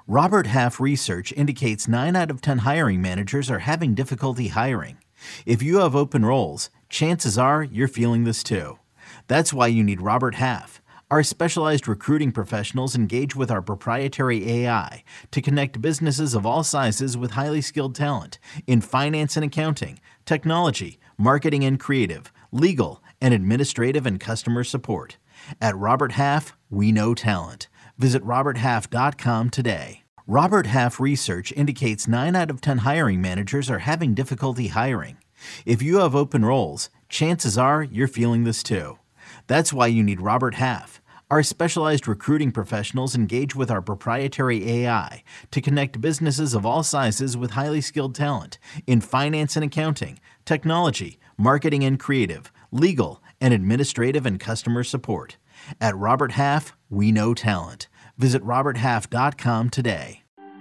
Robert Half research indicates 9 out of 10 hiring managers are having difficulty hiring. If you have open roles, chances are you're feeling this too. That's why you need Robert Half. Our specialized recruiting professionals engage with our proprietary AI to connect businesses of all sizes with highly skilled talent in finance and accounting, technology, marketing and creative, legal, and administrative and customer support. At Robert Half, we know talent. Visit roberthalf.com today. Robert Half research indicates 9 out of 10 hiring managers are having difficulty hiring. If you have open roles, chances are you're feeling this too. That's why you need Robert Half. Our specialized recruiting professionals engage with our proprietary AI to connect businesses of all sizes with highly skilled talent in finance and accounting, technology, marketing and creative, legal, and administrative and customer support. At Robert Half, we know talent. Visit roberthalf.com today.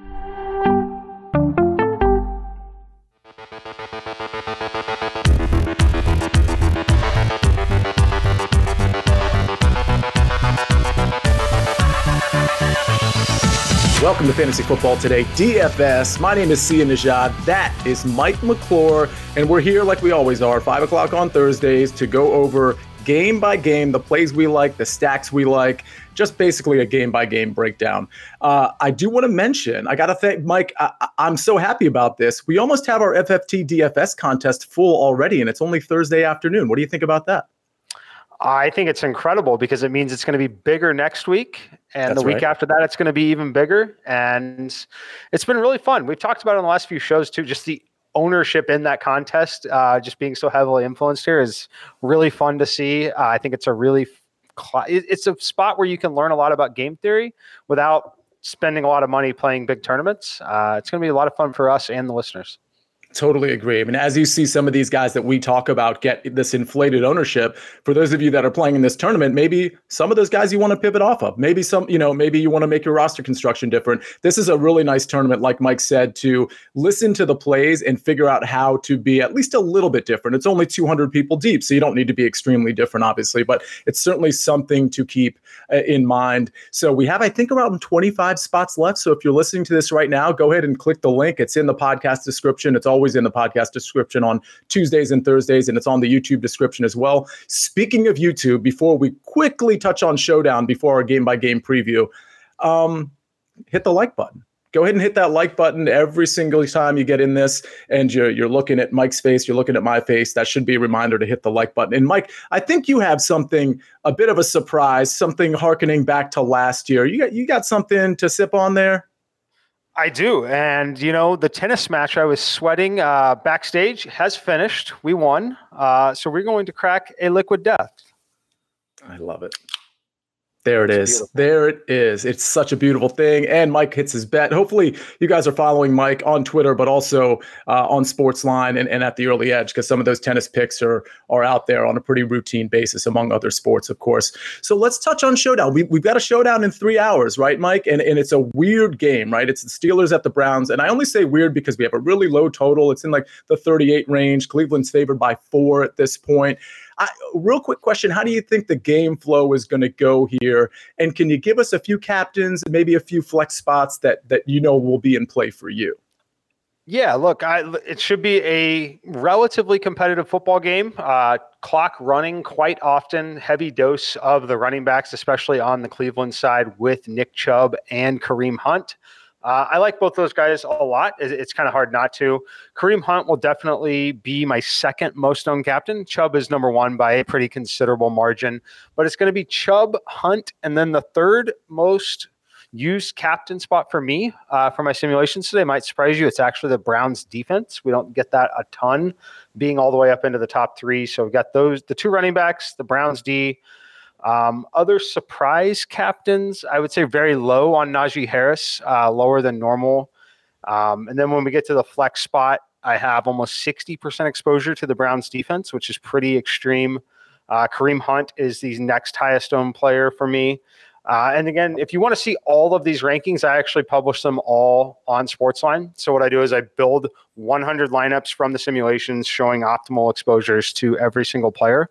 Welcome to Fantasy Football Today, DFS. My name is Sia Nejad. That is Mike McClure, and we're here like we always are, 5 o'clock on Thursdays to go over game by game, the plays we like, the stacks we like, just basically a game by game breakdown. I do want to mention, I got to thank Mike. I'm so happy about this. We almost have our FFT DFS contest full already, and it's only Thursday afternoon. What do you think about that? I think it's incredible because it means it's going to be bigger next week. And That's the week right. after that, it's going to be even bigger. And it's been really fun. We've talked about it in the last few shows too, just the ownership in that contest, just being so heavily influenced here is really fun to see. I think it's a really, it's a spot where you can learn a lot about game theory without spending a lot of money playing big tournaments. It's going to be a lot of fun for us and the listeners. Totally agree. I mean, as you see some of these guys that we talk about get this inflated ownership, for those of you that are playing in this tournament, maybe some of those guys you want to pivot off of. Maybe maybe you want to make your roster construction different. This is a really nice tournament, like Mike said, to listen to the plays and figure out how to be at least a little bit different. It's only 200 people deep, so you don't need to be extremely different, obviously, but it's certainly something to keep in mind. So we have, I think, around 25 spots left. So if you're listening to this right now, go ahead and click the link. It's in the podcast description. It's always in the podcast description on Tuesdays and Thursdays, and it's on the YouTube description as well. Speaking of YouTube, before we quickly touch on Showdown before our game-by-game preview, hit the like button. Go ahead and hit that like button every single time you get in this and you're looking at Mike's face, you're looking at my face. That should be a reminder to hit the like button. And Mike, I think you have something, a bit of a surprise, something harkening back to last year. You got something to sip on there? I do. And, the tennis match I was sweating backstage has finished. We won. So we're going to crack a liquid death. I love it. There it is. Beautiful. There it is. It's such a beautiful thing. And Mike hits his bet. Hopefully you guys are following Mike on Twitter, but also on Sportsline and at the Early Edge, because some of those tennis picks are out there on a pretty routine basis, among other sports, of course. So let's touch on Showdown. We've got a Showdown in 3 hours, right, Mike? And it's a weird game, right? It's the Steelers at the Browns. And I only say weird because we have a really low total. It's in like the 38 range. Cleveland's favored by 4 at this point. Real quick question. How do you think the game flow is going to go here? And can you give us a few captains and maybe a few flex spots that will be in play for you? Yeah, look, it should be a relatively competitive football game. Clock running quite often, heavy dose of the running backs, especially on the Cleveland side with Nick Chubb and Kareem Hunt. I like both those guys a lot. It's kind of hard not to. Kareem Hunt will definitely be my second most owned captain. Chubb is number 1 by a pretty considerable margin, but it's going to be Chubb, Hunt, and then the third most used captain spot for me for my simulations today might surprise you. It's actually the Browns defense. We don't get that a ton being all the way up into the top 3. So we've got the 2 running backs, the Browns D. Other surprise captains, I would say very low on Najee Harris, lower than normal. And then when we get to the flex spot, I have almost 60% exposure to the Browns defense, which is pretty extreme. Kareem Hunt is the next highest owned player for me. And again, if you want to see all of these rankings, I actually publish them all on Sportsline. So what I do is I build 100 lineups from the simulations showing optimal exposures to every single player.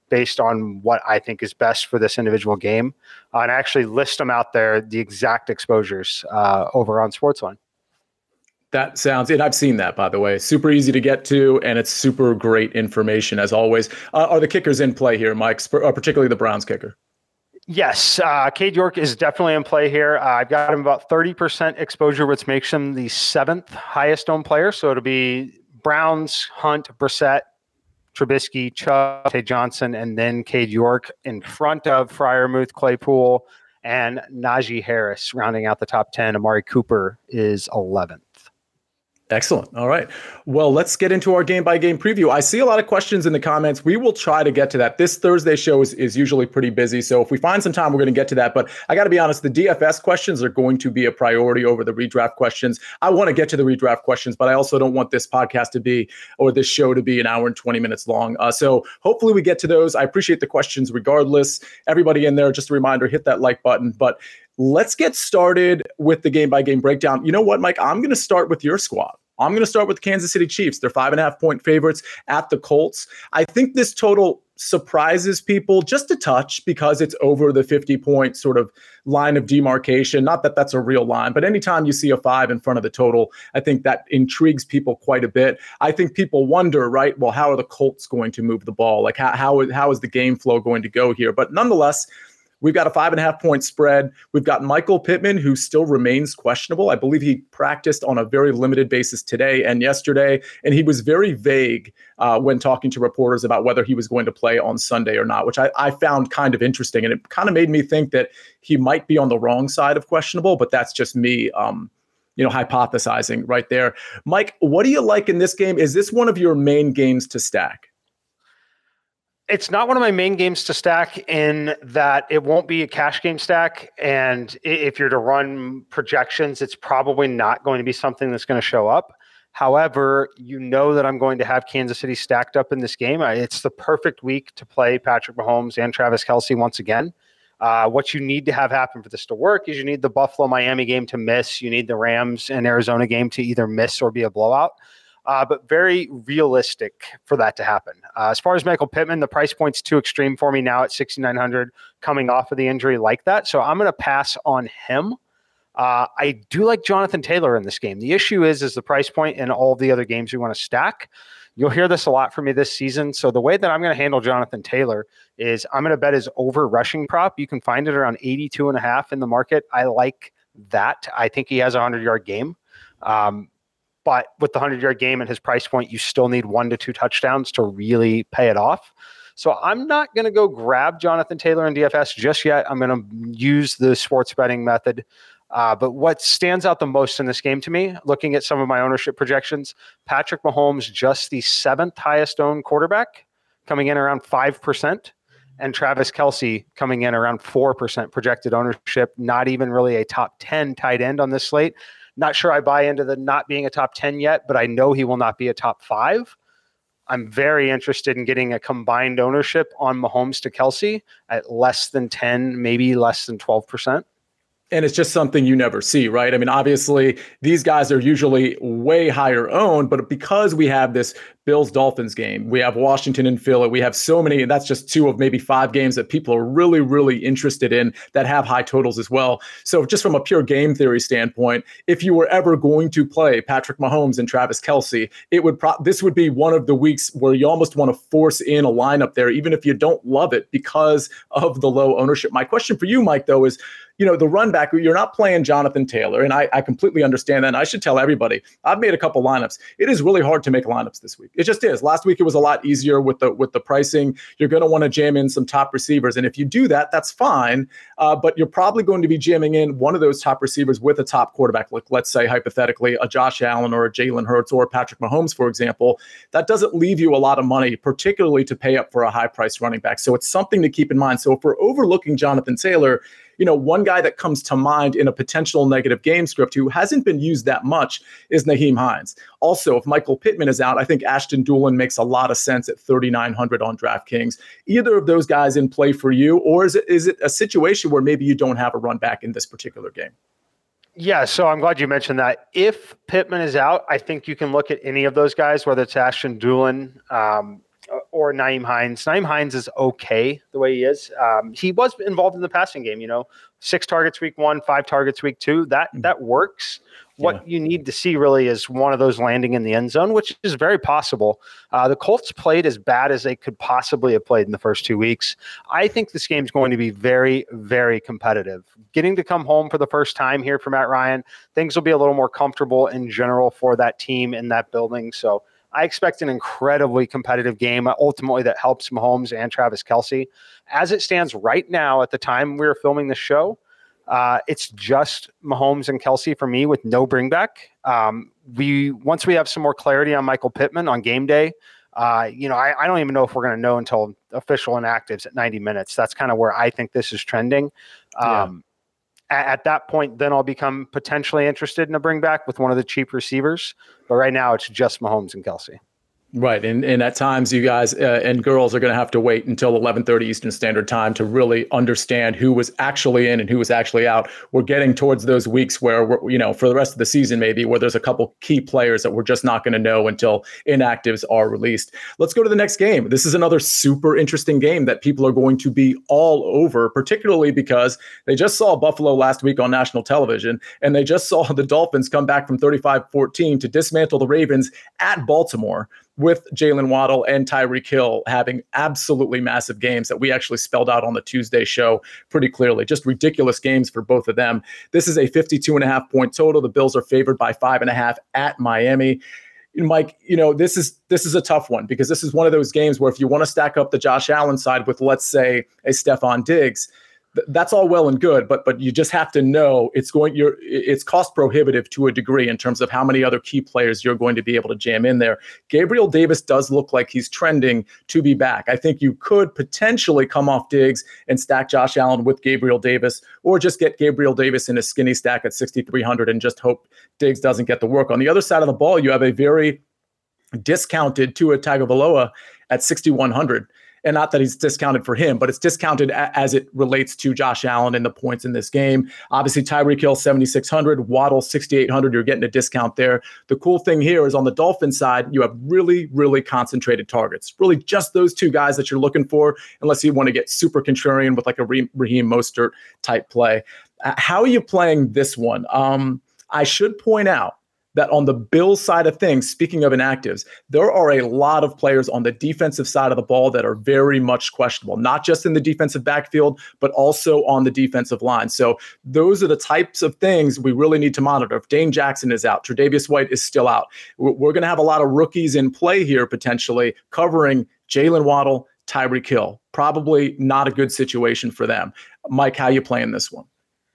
based on what I think is best for this individual game, and actually list them out there, the exact exposures over on Sportsline. That sounds, and I've seen that, by the way, super easy to get to, and it's super great information as always. Are the kickers in play here, Mike, particularly the Browns kicker? Yes, Cade York is definitely in play here. I've got him about 30% exposure, which makes him the 7th highest owned player. So it'll be Browns, Hunt, Brissett, Trubisky, Chubb, Tay Johnson, and then Cade York in front of Freiermuth, Claypool, and Najee Harris rounding out the top 10. Amari Cooper is 11th. Excellent. All right. Well, let's get into our game-by-game preview. I see a lot of questions in the comments. We will try to get to that. This Thursday show is usually pretty busy, so if we find some time, we're going to get to that. But I got to be honest, the DFS questions are going to be a priority over the redraft questions. I want to get to the redraft questions, but I also don't want this podcast to be, or this show to be, an hour and 20 minutes long. So hopefully we get to those. I appreciate the questions regardless. Everybody in there, just a reminder, hit that like button. But let's get started with the game-by-game breakdown. You know what, Mike? I'm going to start with your squad. I'm going to start with the Kansas City Chiefs. They're 5.5-point favorites at the Colts. I think this total surprises people just a touch because it's over the 50-point sort of line of demarcation. Not that that's a real line, but anytime you see a 5 in front of the total, I think that intrigues people quite a bit. I think people wonder, right, well, how are the Colts going to move the ball? Like how is the game flow going to go here? But nonetheless, we've got a 5.5-point spread. We've got Michael Pittman, who still remains questionable. I believe he practiced on a very limited basis today and yesterday, and he was very vague when talking to reporters about whether he was going to play on Sunday or not, which I found kind of interesting. And it kind of made me think that he might be on the wrong side of questionable, but that's just me hypothesizing right there. Mike, what do you like in this game? Is this one of your main games to stack? It's not one of my main games to stack in that it won't be a cash game stack. And if you're to run projections, it's probably not going to be something that's going to show up. However, you know that I'm going to have Kansas City stacked up in this game. It's the perfect week to play Patrick Mahomes and Travis Kelce once again. What you need to have happen for this to work is you need the Buffalo-Miami game to miss. You need the Rams and Arizona game to either miss or be a blowout. But very realistic for that to happen. As far as Michael Pittman, the price point's too extreme for me now at $6,900 coming off of the injury like that. So I'm going to pass on him. I do like Jonathan Taylor in this game. The issue is the price point in all of the other games we want to stack. You'll hear this a lot from me this season. So the way that I'm going to handle Jonathan Taylor is I'm going to bet his over rushing prop. You can find it around 82.5 in the market. I like that. I think he has a 100-yard game. But with the 100-yard game and his price point, you still need 1 to 2 touchdowns to really pay it off. So I'm not going to go grab Jonathan Taylor in DFS just yet. I'm going to use the sports betting method. But what stands out the most in this game to me, looking at some of my ownership projections, Patrick Mahomes, just the 7th highest owned quarterback, coming in around 5%, and Travis Kelce coming in around 4% projected ownership, not even really a top 10 tight end on this slate. Not sure I buy into the not being a top 10 yet, but I know he will not be a top 5. I'm very interested in getting a combined ownership on Mahomes to Kelce at less than 10, maybe less than 12%. And it's just something you never see, right? I mean, obviously, these guys are usually way higher owned, but because we have this Bills-Dolphins game, we have Washington and Philly, we have so many, and that's just 2 of maybe 5 games that people are really, really interested in that have high totals as well. So just from a pure game theory standpoint, if you were ever going to play Patrick Mahomes and Travis Kelce, this would be one of the weeks where you almost want to force in a lineup there, even if you don't love it because of the low ownership. My question for you, Mike, though, is, the run back, you're not playing Jonathan Taylor, and I completely understand that. And I should tell everybody, I've made a couple lineups. It is really hard to make lineups this week. It just is. Last week, it was a lot easier with the pricing. You're going to want to jam in some top receivers. And if you do that, that's fine. But you're probably going to be jamming in one of those top receivers with a top quarterback. Like, let's say, hypothetically, a Josh Allen or a Jalen Hurts or Patrick Mahomes, for example. That doesn't leave you a lot of money, particularly to pay up for a high-priced running back. So it's something to keep in mind. So if we're overlooking Jonathan Taylor, one guy that comes to mind in a potential negative game script who hasn't been used that much is Nyheim Hines. Also, if Michael Pittman is out, I think Ashton Dulin makes a lot of sense at $3,900 on DraftKings. Either of those guys in play for you, or is it a situation where maybe you don't have a run back in this particular game? Yeah, so I'm glad you mentioned that. If Pittman is out, I think you can look at any of those guys, whether it's Ashton Dulin, or Nyheim Hines. Nyheim Hines is okay the way he is. He was involved in the passing game, 6 targets week 1, 5 targets week 2. That works. What you need to see really is one of those landing in the end zone, which is very possible. The Colts played as bad as they could possibly have played in the first 2 weeks. I think this game's going to be very, very competitive. Getting to come home for the first time here for Matt Ryan, things will be a little more comfortable in general for that team in that building. So I expect an incredibly competitive game, ultimately that helps Mahomes and Travis Kelce. As it stands right now, at the time we were filming the show, it's just Mahomes and Kelce for me with no bring back. Once we have some more clarity on Michael Pittman on game day, I don't even know if we're going to know until official inactives at 90 minutes. That's kind of where I think this is trending. At that point, then I'll become potentially interested in a bring back with one of the cheap receivers. But right now, it's just Mahomes and Kelce. Right. And at times you guys and girls are going to have to wait until 11:30 Eastern Standard Time to really understand who was actually in and who was actually out. We're getting towards those weeks where, for the rest of the season, maybe where there's a couple key players that we're just not going to know until inactives are released. Let's go to the next game. This is another super interesting game that people are going to be all over, particularly because they just saw Buffalo last week on national television, and they just saw the Dolphins come back from 35-14 to dismantle the Ravens at Baltimore, with Jalen Waddle and Tyreek Hill having absolutely massive games that we actually spelled out on the Tuesday show pretty clearly. Just ridiculous games for both of them. This is a 52.5 point total. The Bills are favored by 5.5 at Miami. Mike, this is a tough one because this is one of those games where if you want to stack up the Josh Allen side with, let's say, a Stephon Diggs, that's all well and good, but you just have to know it's cost prohibitive to a degree in terms of how many other key players you're going to be able to jam in there. Gabriel Davis does look like he's trending to be back. I think you could potentially come off Diggs and stack Josh Allen with Gabriel Davis, or just get Gabriel Davis in a skinny stack at 6,300 and just hope Diggs doesn't get the work. On the other side of the ball, you have a very discounted Tua Tagovailoa at 6,100. And not that he's discounted for him, but it's discounted as it relates to Josh Allen and the points in this game. Obviously, Tyreek Hill, 7,600, Waddle, 6,800. You're getting a discount there. The cool thing here is on the Dolphins side, you have really, really concentrated targets. Really just those two guys that you're looking for, unless you want to get super contrarian with like a Raheem Mostert type play. How are you playing this one? I should point out that on the Bills side of things, speaking of inactives, there are a lot of players on the defensive side of the ball that are very much questionable, not just in the defensive backfield, but also on the defensive line. So those are the types of things we really need to monitor. If Dane Jackson is out, Tre'Davious White is still out, we're going to have a lot of rookies in play here potentially covering Jalen Waddle, Tyreek Hill. Probably not a good situation for them. Mike, how you playing this one?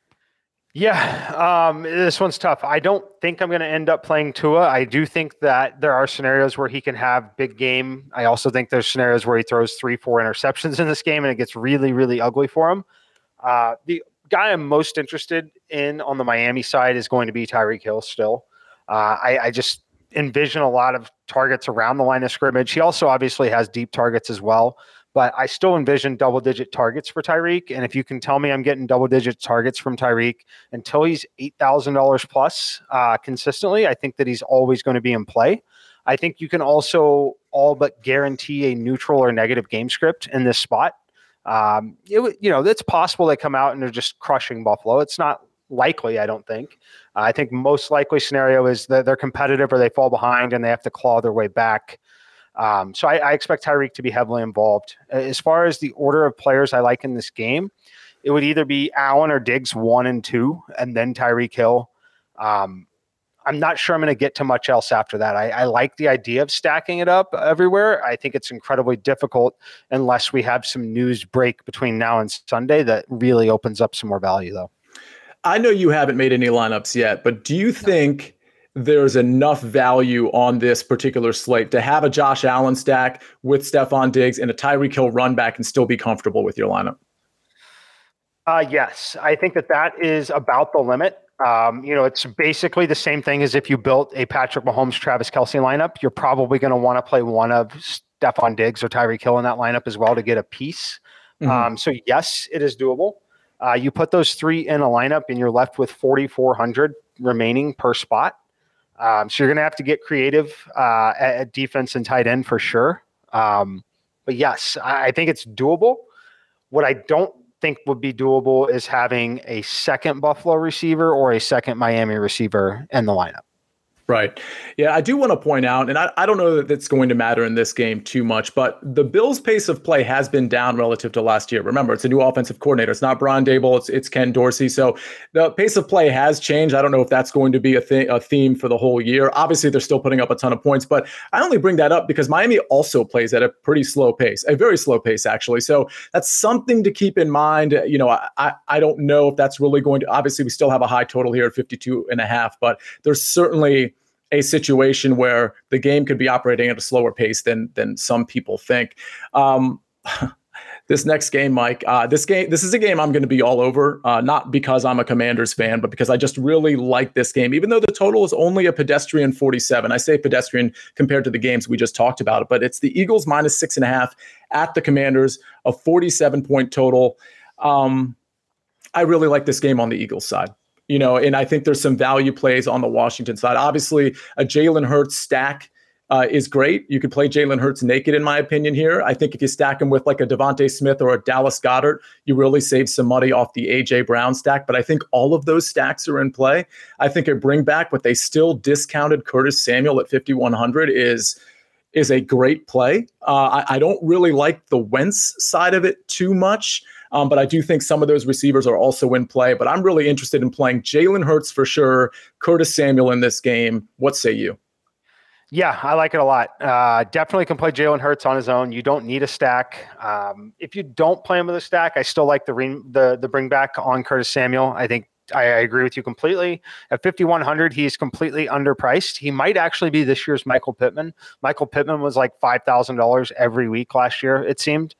Yeah, this one's tough. I don't think I'm going to end up playing Tua. I do think that there are scenarios where he can have big game. I also think there's scenarios where he throws 3-4 interceptions in this game and it gets really, really ugly for him. The guy I'm most interested in on the Miami side is going to be Tyreek Hill still. I just envision a lot of targets around the line of scrimmage. He also obviously has deep targets as well. But I still envision double-digit targets for Tyreek. And if you can tell me I'm getting double-digit targets from Tyreek until he's $8,000 plus consistently, I think that he's always going to be in play. I think you can also all but guarantee a neutral or negative game script in this spot. It's possible they come out and they're just crushing Buffalo. It's not likely, I don't think. I think most likely scenario is that they're competitive or they fall behind and they have to claw their way back. So I expect Tyreek to be heavily involved. As far as the order of players I like in this game, it would either be Allen or Diggs 1 and 2, and then Tyreek Hill. I'm not sure I'm going to get to much else after that. I like the idea of stacking it up everywhere. I think it's incredibly difficult unless we have some news break between now and Sunday that really opens up some more value, though. I know you haven't made any lineups yet, but do you think there's enough value on this particular slate to have a Josh Allen stack with Stephon Diggs and a Tyreek Hill run back and still be comfortable with your lineup? Yes, I think that is about the limit. It's basically the same thing as if you built a Patrick Mahomes, Travis Kelce lineup. You're probably going to want to play one of Stephon Diggs or Tyreek Hill in that lineup as well to get a piece. Mm-hmm. So yes, it is doable. You put those three in a lineup and you're left with 4,400 remaining per spot. So you're going to have to get creative at defense and tight end for sure. But yes, I think it's doable. What I don't think would be doable is having a second Buffalo receiver or a second Miami receiver in the lineup. Right. Yeah, I do want to point out, and I don't know that it's going to matter in this game too much, but the Bills' pace of play has been down relative to last year. Remember, it's a new offensive coordinator. It's not Brian Daboll. It's Ken Dorsey. So the pace of play has changed. I don't know if that's going to be a theme for the whole year. Obviously, they're still putting up a ton of points, but I only bring that up because Miami also plays at a pretty slow pace, a very slow pace, actually. So that's something to keep in mind. You know, I don't know if that's really going to, obviously, we still have a high total here at 52.5, but there's certainly a situation where the game could be operating at a slower pace than some people think. This next game, Mike, this is a game I'm going to be all over, not because I'm a Commanders fan, but because I just really like this game, even though the total is only a pedestrian 47. I say pedestrian compared to the games we just talked about, but it's the Eagles minus 6.5 at the Commanders, a 47-point total. I really like this game on the Eagles side. You know, and I think there's some value plays on the Washington side. Obviously, a Jalen Hurts stack is great. You could play Jalen Hurts naked, in my opinion, here. I think if you stack him with like a Devontae Smith or a Dallas Goedert, you really save some money off the A.J. Brown stack. But I think all of those stacks are in play. I think a bring back with a still discounted Curtis Samuel at 5,100 is a great play. I don't really like the Wentz side of it too much. But I do think some of those receivers are also in play. But I'm really interested in playing Jalen Hurts for sure, Curtis Samuel in this game. What say you? Yeah, I like it a lot. Definitely can play Jalen Hurts on his own. You don't need a stack. If you don't play him with a stack, I still like the bring back on Curtis Samuel. I think I agree with you completely. At 5,100, he's completely underpriced. He might actually be this year's Michael Pittman. Michael Pittman was like $5,000 every week last year, it seemed.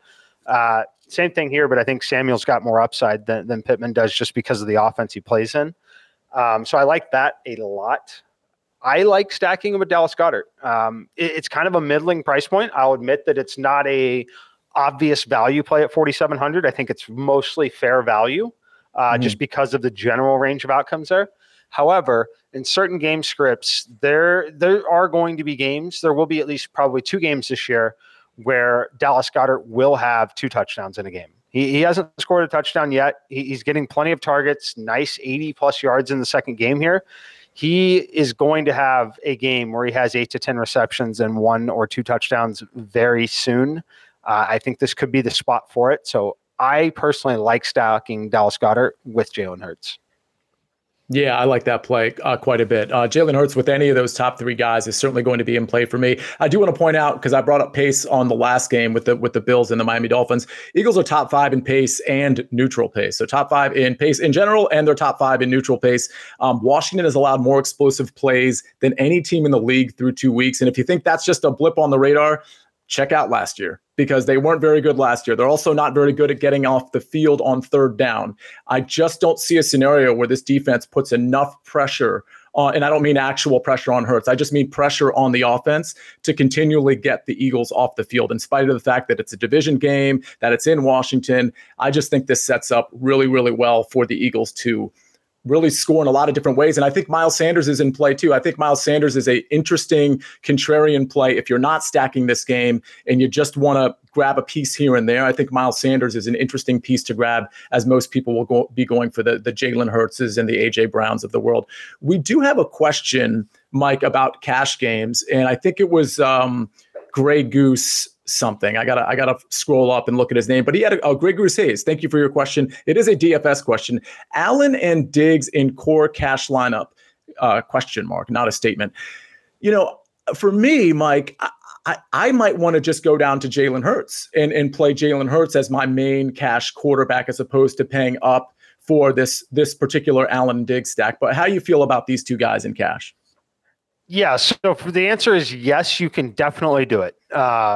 Same thing here, but I think Samuel's got more upside than Pittman does just because of the offense he plays in. So I like that a lot. I like stacking him with Dallas Goedert. It's kind of a middling price point. I'll admit that it's not a obvious value play at 4,700. I think it's mostly fair value just because of the general range of outcomes there. However, in certain game scripts, there are going to be games. There will be at least probably 2 games this year where Dallas Goedert will have 2 touchdowns in a game. He hasn't scored a touchdown yet. He's getting plenty of targets, nice 80-plus yards in the second game here. He is going to have a game where he has 8 to 10 receptions and 1 or 2 touchdowns very soon. I think this could be the spot for it. So I personally like stacking Dallas Goedert with Jalen Hurts. Yeah, I like that play quite a bit. Jalen Hurts with any of those top 3 guys is certainly going to be in play for me. I do want to point out, because I brought up pace on the last game with the Bills and the Miami Dolphins, Eagles are top 5 in pace and neutral pace. So top 5 in pace in general, and they're top 5 in neutral pace. Washington has allowed more explosive plays than any team in the league through 2 weeks. And if you think that's just a blip on the radar, check out last year, because they weren't very good last year. They're also not very good at getting off the field on third down. I just don't see a scenario where this defense puts enough pressure on, and I don't mean actual pressure on Hurts. I just mean pressure on the offense to continually get the Eagles off the field, in spite of the fact that it's a division game, that it's in Washington. I just think this sets up really, really well for the Eagles to really score in a lot of different ways. And I think Miles Sanders is in play too. I think Miles Sanders is a interesting contrarian play. If you're not stacking this game and you just want to grab a piece here and there, I think Miles Sanders is an interesting piece to grab, as most people will be going for the Jalen Hurtses and the A.J. Browns of the world. We do have a question, Mike, about cash games. And I think it was Grey Goose something. I gotta scroll up and look at his name, but he had a Grey Goose Hayes. Thank you for your question. It is a DFS question. Allen and Diggs in core cash lineup, question mark, not a statement. You know, for me, Mike, I might want to just go down to Jalen Hurts and play Jalen Hurts as my main cash quarterback, as opposed to paying up for this particular Allen and Diggs stack. But how do you feel about these 2 guys in cash? Yeah, so for the answer is yes, you can definitely do it.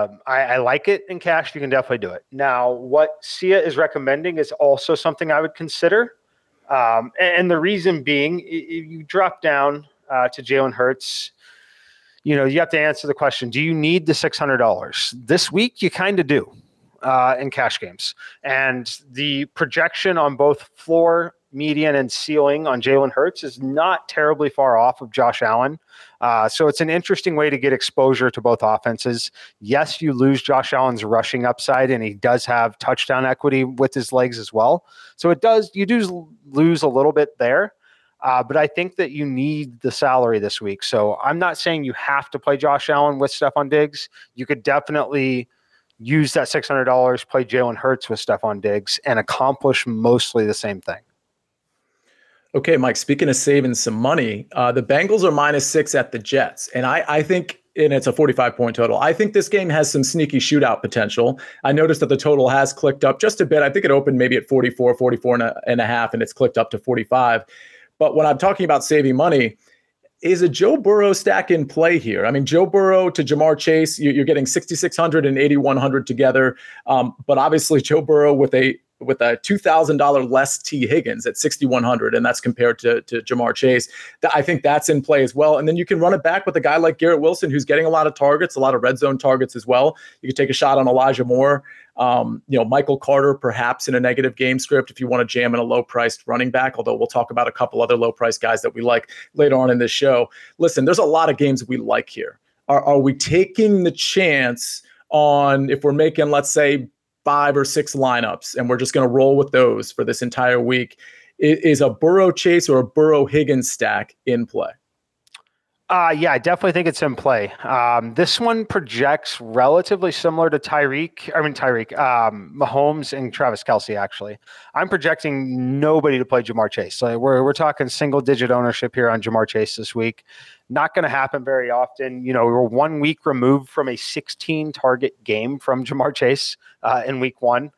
I like it in cash. You can definitely do it. Now, what Sia is recommending is also something I would consider. And the reason being, if you drop down to Jalen Hurts, you know, you have to answer the question, do you need the $600? This week, you kind of do in cash games. And the projection on both floor median and ceiling on Jalen Hurts is not terribly far off of Josh Allen. So it's an interesting way to get exposure to both offenses. Yes, you lose Josh Allen's rushing upside, and he does have touchdown equity with his legs as well. So you do lose a little bit there. But I think that you need the salary this week. So I'm not saying you have to play Josh Allen with Stephon Diggs. You could definitely use that $600, play Jalen Hurts with Stephon Diggs, and accomplish mostly the same thing. Okay, Mike, speaking of saving some money, the Bengals are -6 at the Jets. And I think, and it's a 45-point total, I think this game has some sneaky shootout potential. I noticed that the total has clicked up just a bit. I think it opened maybe at 44 and a half, and it's clicked up to 45. But when I'm talking about saving money, is a Joe Burrow stack in play here? I mean, Joe Burrow to Jamar Chase, you're getting 6,600 and 8,100 together. But obviously Joe Burrow with a $2,000 less T Higgins at 6,100, and that's compared to Jamar Chase. I think that's in play as well. And then you can run it back with a guy like Garrett Wilson, who's getting a lot of targets, a lot of red zone targets as well. You could take a shot on Elijah Moore. Michael Carter, perhaps in a negative game script if you want to jam in a low-priced running back, although we'll talk about a couple other low-priced guys that we like later on in this show. Listen, there's a lot of games we like here. Are we taking the chance on, if we're making, let's say, 5 or 6 lineups, and we're just going to roll with those for this entire week, is a Burrow Chase or a Burrow Higgins stack in play? Yeah, I definitely think it's in play. This one projects relatively similar to Mahomes and Travis Kelce, actually. I'm projecting nobody to play Jamar Chase. So we're talking single-digit ownership here on Jamar Chase this week. Not going to happen very often. We're 1 week removed from a 16-target game from Jamar Chase in week 1.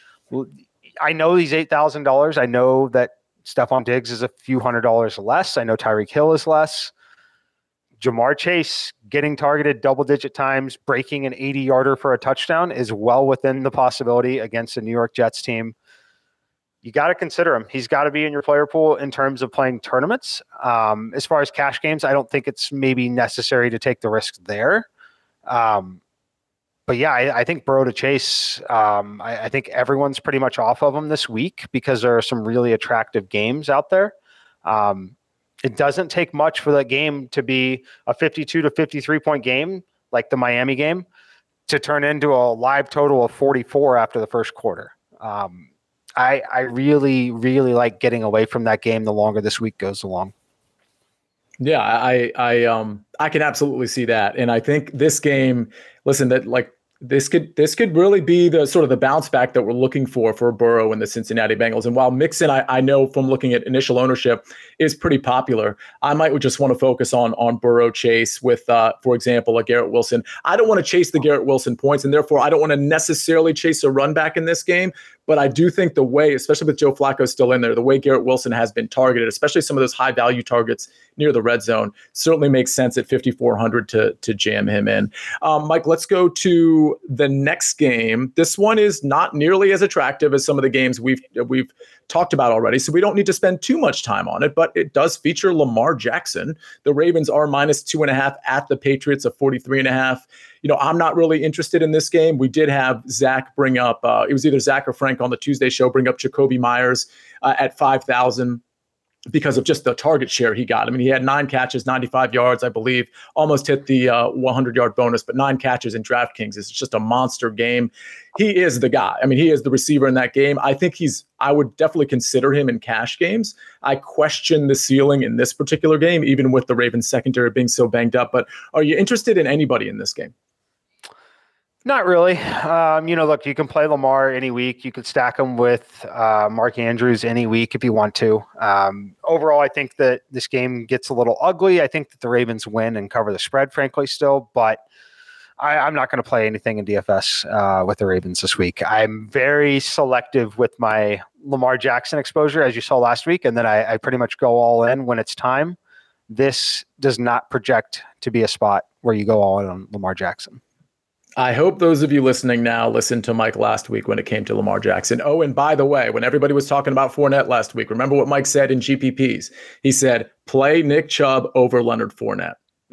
I know he's $8,000. I know that Stephon Diggs is a few $100s less. I know Tyreek Hill is less. Jamar Chase getting targeted double-digit times, breaking an 80-yarder for a touchdown is well within the possibility against the New York Jets team. You got to consider him. He's got to be in your player pool in terms of playing tournaments. As far as cash games, I don't think it's maybe necessary to take the risk there. But yeah, I think Burrow to Chase, I think everyone's pretty much off of him this week because there are some really attractive games out there. It doesn't take much for that game to be a 52 to 53 point game, like the Miami game, to turn into a live total of 44 after the first quarter. I really, really like getting away from that game the longer this week goes along. Yeah, I can absolutely see that. And I think this game, listen, that like this could really be the sort of the bounce back that we're looking for Burrow and the Cincinnati Bengals. And while Mixon, I know from looking at initial ownership, is pretty popular, I might just want to focus on Burrow Chase with, for example, a Garrett Wilson. I don't want to chase the Garrett Wilson points, and therefore I don't want to necessarily chase a run back in this game. But I do think the way, especially with Joe Flacco still in there, the way Garrett Wilson has been targeted, especially some of those high value targets near the red zone, certainly makes sense at 5,400 to jam him in. Mike, let's go to the next game. This one is not nearly as attractive as some of the games we've talked about already, so we don't need to spend too much time on it, but it does feature Lamar Jackson. The Ravens are -2.5 at the Patriots of 43.5. I'm not really interested in this game. We did have Zach bring up, it was either Zach or Frank on the Tuesday show, bring up Jacoby Myers at 5,000 because of just the target share he got. I mean, he had 9 catches, 95 yards, I believe, almost hit the 100-yard bonus, but 9 catches in DraftKings is just a monster game. He is the guy. I mean, he is the receiver in that game. I think I would definitely consider him in cash games. I question the ceiling in this particular game, even with the Ravens secondary being so banged up. But are you interested in anybody in this game? Not really. Look, you can play Lamar any week. You could stack him with Mark Andrews any week if you want to. Overall, I think that this game gets a little ugly. I think that the Ravens win and cover the spread, frankly, still. But I'm not going to play anything in DFS with the Ravens this week. I'm very selective with my Lamar Jackson exposure, as you saw last week, and then I pretty much go all in when it's time. This does not project to be a spot where you go all in on Lamar Jackson. I hope those of you listening now listened to Mike last week when it came to Lamar Jackson. Oh, and by the way, when everybody was talking about Fournette last week, remember what Mike said in GPPs? He said, play Nick Chubb over Leonard Fournette.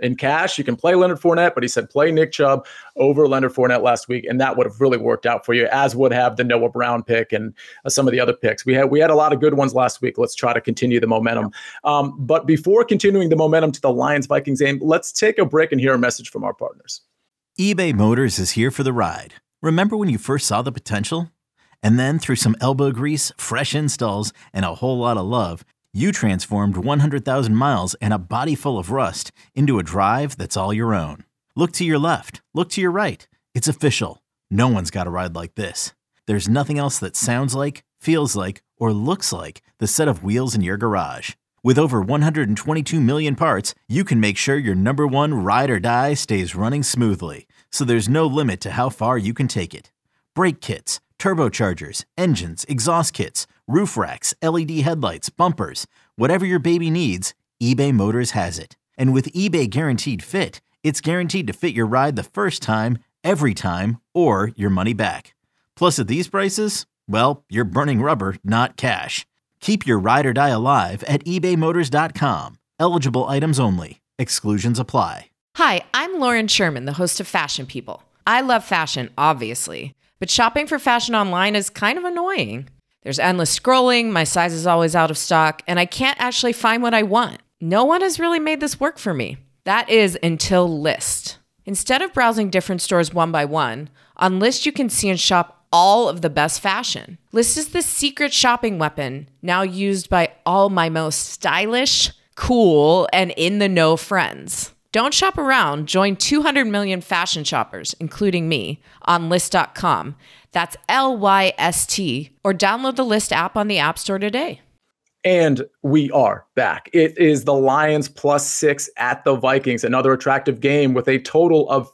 In cash, you can play Leonard Fournette, but he said play Nick Chubb over Leonard Fournette last week, and that would have really worked out for you, as would have the Noah Brown pick and some of the other picks. We had a lot of good ones last week. Let's try to continue the momentum. But before continuing the momentum to the Lions-Vikings game, let's take a break and hear a message from our partners. eBay Motors is here for the ride. Remember when you first saw the potential? And then through some elbow grease, fresh installs, and a whole lot of love, you transformed 100,000 miles and a body full of rust into a drive that's all your own. Look to your left. Look to your right. It's official. No one's got a ride like this. There's nothing else that sounds like, feels like, or looks like the set of wheels in your garage. With over 122 million parts, you can make sure your number one ride or die stays running smoothly. So there's no limit to how far you can take it. Brake kits, turbochargers, engines, exhaust kits, roof racks, LED headlights, bumpers, whatever your baby needs, eBay Motors has it. And with eBay Guaranteed Fit, it's guaranteed to fit your ride the first time, every time, or your money back. Plus at these prices, well, you're burning rubber, not cash. Keep your ride or die alive at ebaymotors.com. Eligible items only. Exclusions apply. Hi, I'm Lauren Sherman, the host of Fashion People. I love fashion, obviously, but shopping for fashion online is kind of annoying. There's endless scrolling, my size is always out of stock, and I can't actually find what I want. No one has really made this work for me. That is until Lyst. Instead of browsing different stores one by one, on Lyst you can see and shop all of the best fashion. Lyst is the secret shopping weapon now used by all my most stylish, cool, and in-the-know friends. Don't shop around. Join 200 million fashion shoppers, including me, on Lyst.com. That's LYST, or download the Lyst app on the App Store today. And we are back. It is the Lions +6 at the Vikings, another attractive game with a total of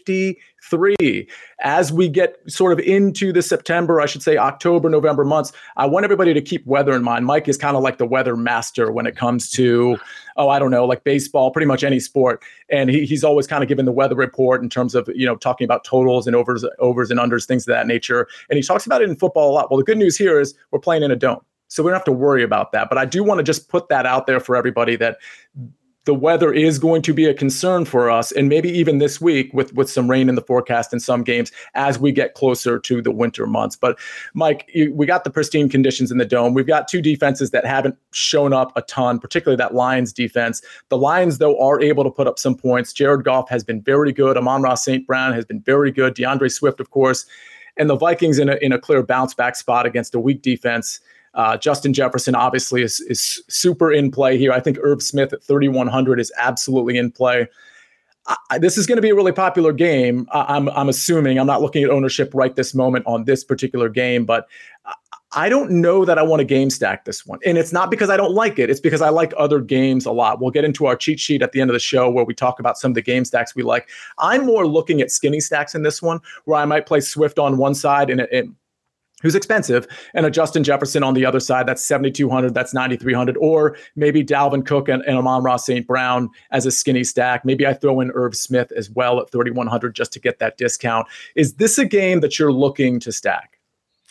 53. As we get sort of into the September, I should say October, November months, I want everybody to keep weather in mind. Mike is kind of like the weather master when it comes to, like baseball, pretty much any sport. And he's always kind of given the weather report in terms of, talking about totals and overs and unders, things of that nature. And he talks about it in football a lot. Well, the good news here is we're playing in a dome, so we don't have to worry about that. But I do want to just put that out there for everybody that the weather is going to be a concern for us, and maybe even this week with some rain in the forecast in some games as we get closer to the winter months. But Mike, we got the pristine conditions in the dome. We've got two defenses that haven't shown up a ton, particularly that Lions defense. The Lions, though, are able to put up some points. Jared Goff has been very good. Amon-Ra St. Brown has been very good. DeAndre Swift, of course. And the Vikings in a clear bounce back spot against a weak defense. Justin Jefferson obviously is super in play here. I think Irv Smith at 3,100 is absolutely in play. This is going to be a really popular game. I'm assuming. I'm not looking at ownership right this moment on this particular game, but I don't know that I want to game stack this one. And it's not because I don't like it. It's because I like other games a lot. We'll get into our cheat sheet at the end of the show where we talk about some of the game stacks we like. I'm more looking at skinny stacks in this one, where I might play Swift on one side and who's expensive, and a Justin Jefferson on the other side. That's 7,200, that's 9,300, or maybe Dalvin Cook and Amon-Ra St. Brown as a skinny stack. Maybe I throw in Irv Smith as well at 3,100 just to get that discount. Is this a game that you're looking to stack?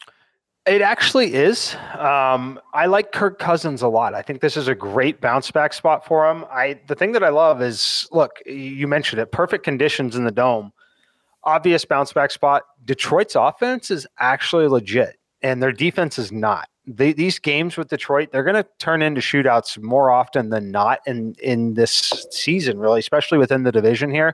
It actually is. I like Kirk Cousins a lot. I think this is a great bounce back spot for him. The thing that I love is, look, you mentioned it, perfect conditions in the dome. Obvious bounce back spot. Detroit's offense is actually legit, and their defense is not. These games with Detroit, they're going to turn into shootouts more often than not in this season, really, especially within the division here.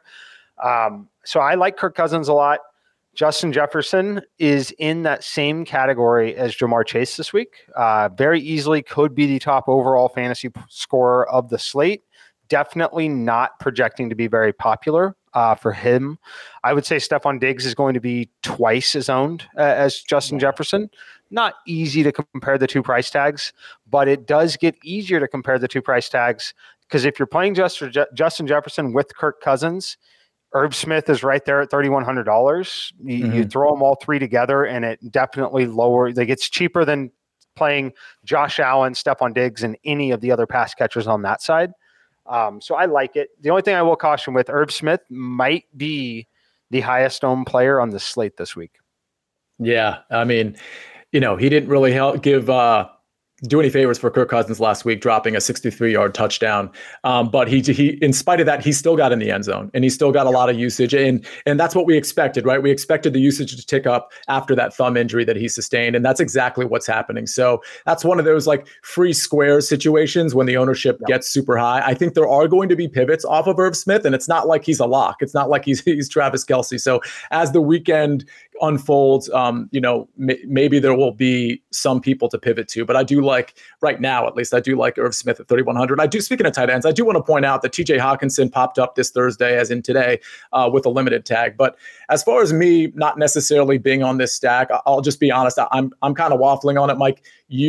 So I like Kirk Cousins a lot. Justin Jefferson is in that same category as Jamar Chase this week. Very easily could be the top overall fantasy scorer of the slate. Definitely not projecting to be very popular for him. I would say Stephon Diggs is going to be twice as owned as Justin Jefferson. Not easy to compare the two price tags, but it does get easier to compare the two price tags because if you're playing Justin Jefferson with Kirk Cousins, Irv Smith is right there at $3,100. You throw them all three together, and it definitely it's cheaper than playing Josh Allen, Stephon Diggs, and any of the other pass catchers on that side. So I like it. The only thing I will caution with, Irv Smith might be the highest owned player on the slate this week. Yeah. I mean, he didn't really give do any favors for Kirk Cousins last week, dropping a 63-yard touchdown. But he, in spite of that, he still got in the end zone, and he still got a lot of usage. And that's what we expected, right? We expected the usage to tick up after that thumb injury that he sustained, and that's exactly what's happening. So that's one of those like free squares situations when the ownership gets super high. I think there are going to be pivots off of Irv Smith, and it's not like he's a lock. It's not like he's Travis Kelce. So as the weekend unfolds, maybe there will be some people to pivot to, but I do like right now, at least I do like Irv Smith at 3,100. I do, speaking of tight ends, I do want to point out that TJ Hawkinson popped up this Thursday, as in today, with a limited tag. But as far as me not necessarily being on this stack, I'll just be honest. I'm kind of waffling on it, Mike.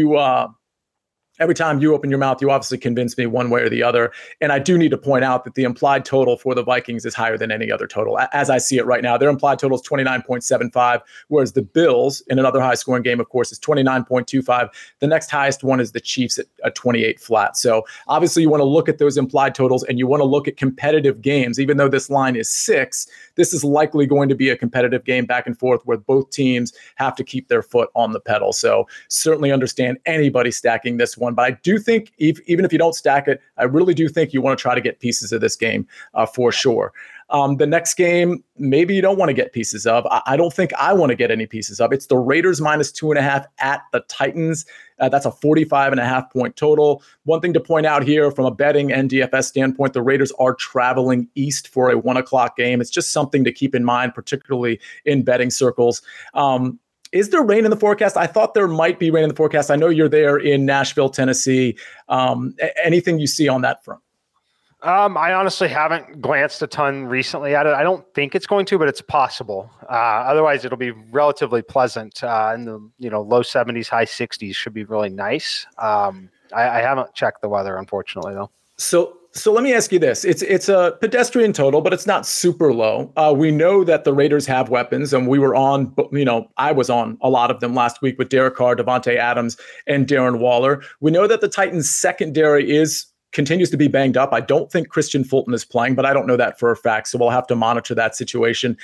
Every time you open your mouth, you obviously convince me one way or the other. And I do need to point out that the implied total for the Vikings is higher than any other total. As I see it right now, their implied total is 29.75, whereas the Bills, in another high-scoring game, of course, is 29.25. The next highest one is the Chiefs at 28 flat. So obviously you want to look at those implied totals, and you want to look at competitive games. Even though this line is 6, this is likely going to be a competitive game back and forth where both teams have to keep their foot on the pedal. So certainly understand anybody stacking this one. But I do think even if you don't stack it, I really do think you want to try to get pieces of this game for sure. The next game, maybe you don't want to get pieces of. I don't think I want to get any pieces of. It's the Raiders -2.5 at the Titans. That's a 45.5 point total. One thing to point out here from a betting and DFS standpoint, the Raiders are traveling east for a 1:00 game. It's just something to keep in mind, particularly in betting circles. Is there rain in the forecast? I thought there might be rain in the forecast. I know you're there in Nashville, Tennessee. Anything you see on that front? I honestly haven't glanced a ton recently at it. I don't think it's going to, but it's possible. Otherwise, it'll be relatively pleasant in the low 70s, high 60s should be really nice. I haven't checked the weather, unfortunately, though. So let me ask you this. It's a pedestrian total, but it's not super low. We know that the Raiders have weapons, and we were on, I was on a lot of them last week with Derek Carr, Devontae Adams, and Darren Waller. We know that the Titans secondary continues to be banged up. I don't think Christian Fulton is playing, but I don't know that for a fact. So we'll have to monitor that situation.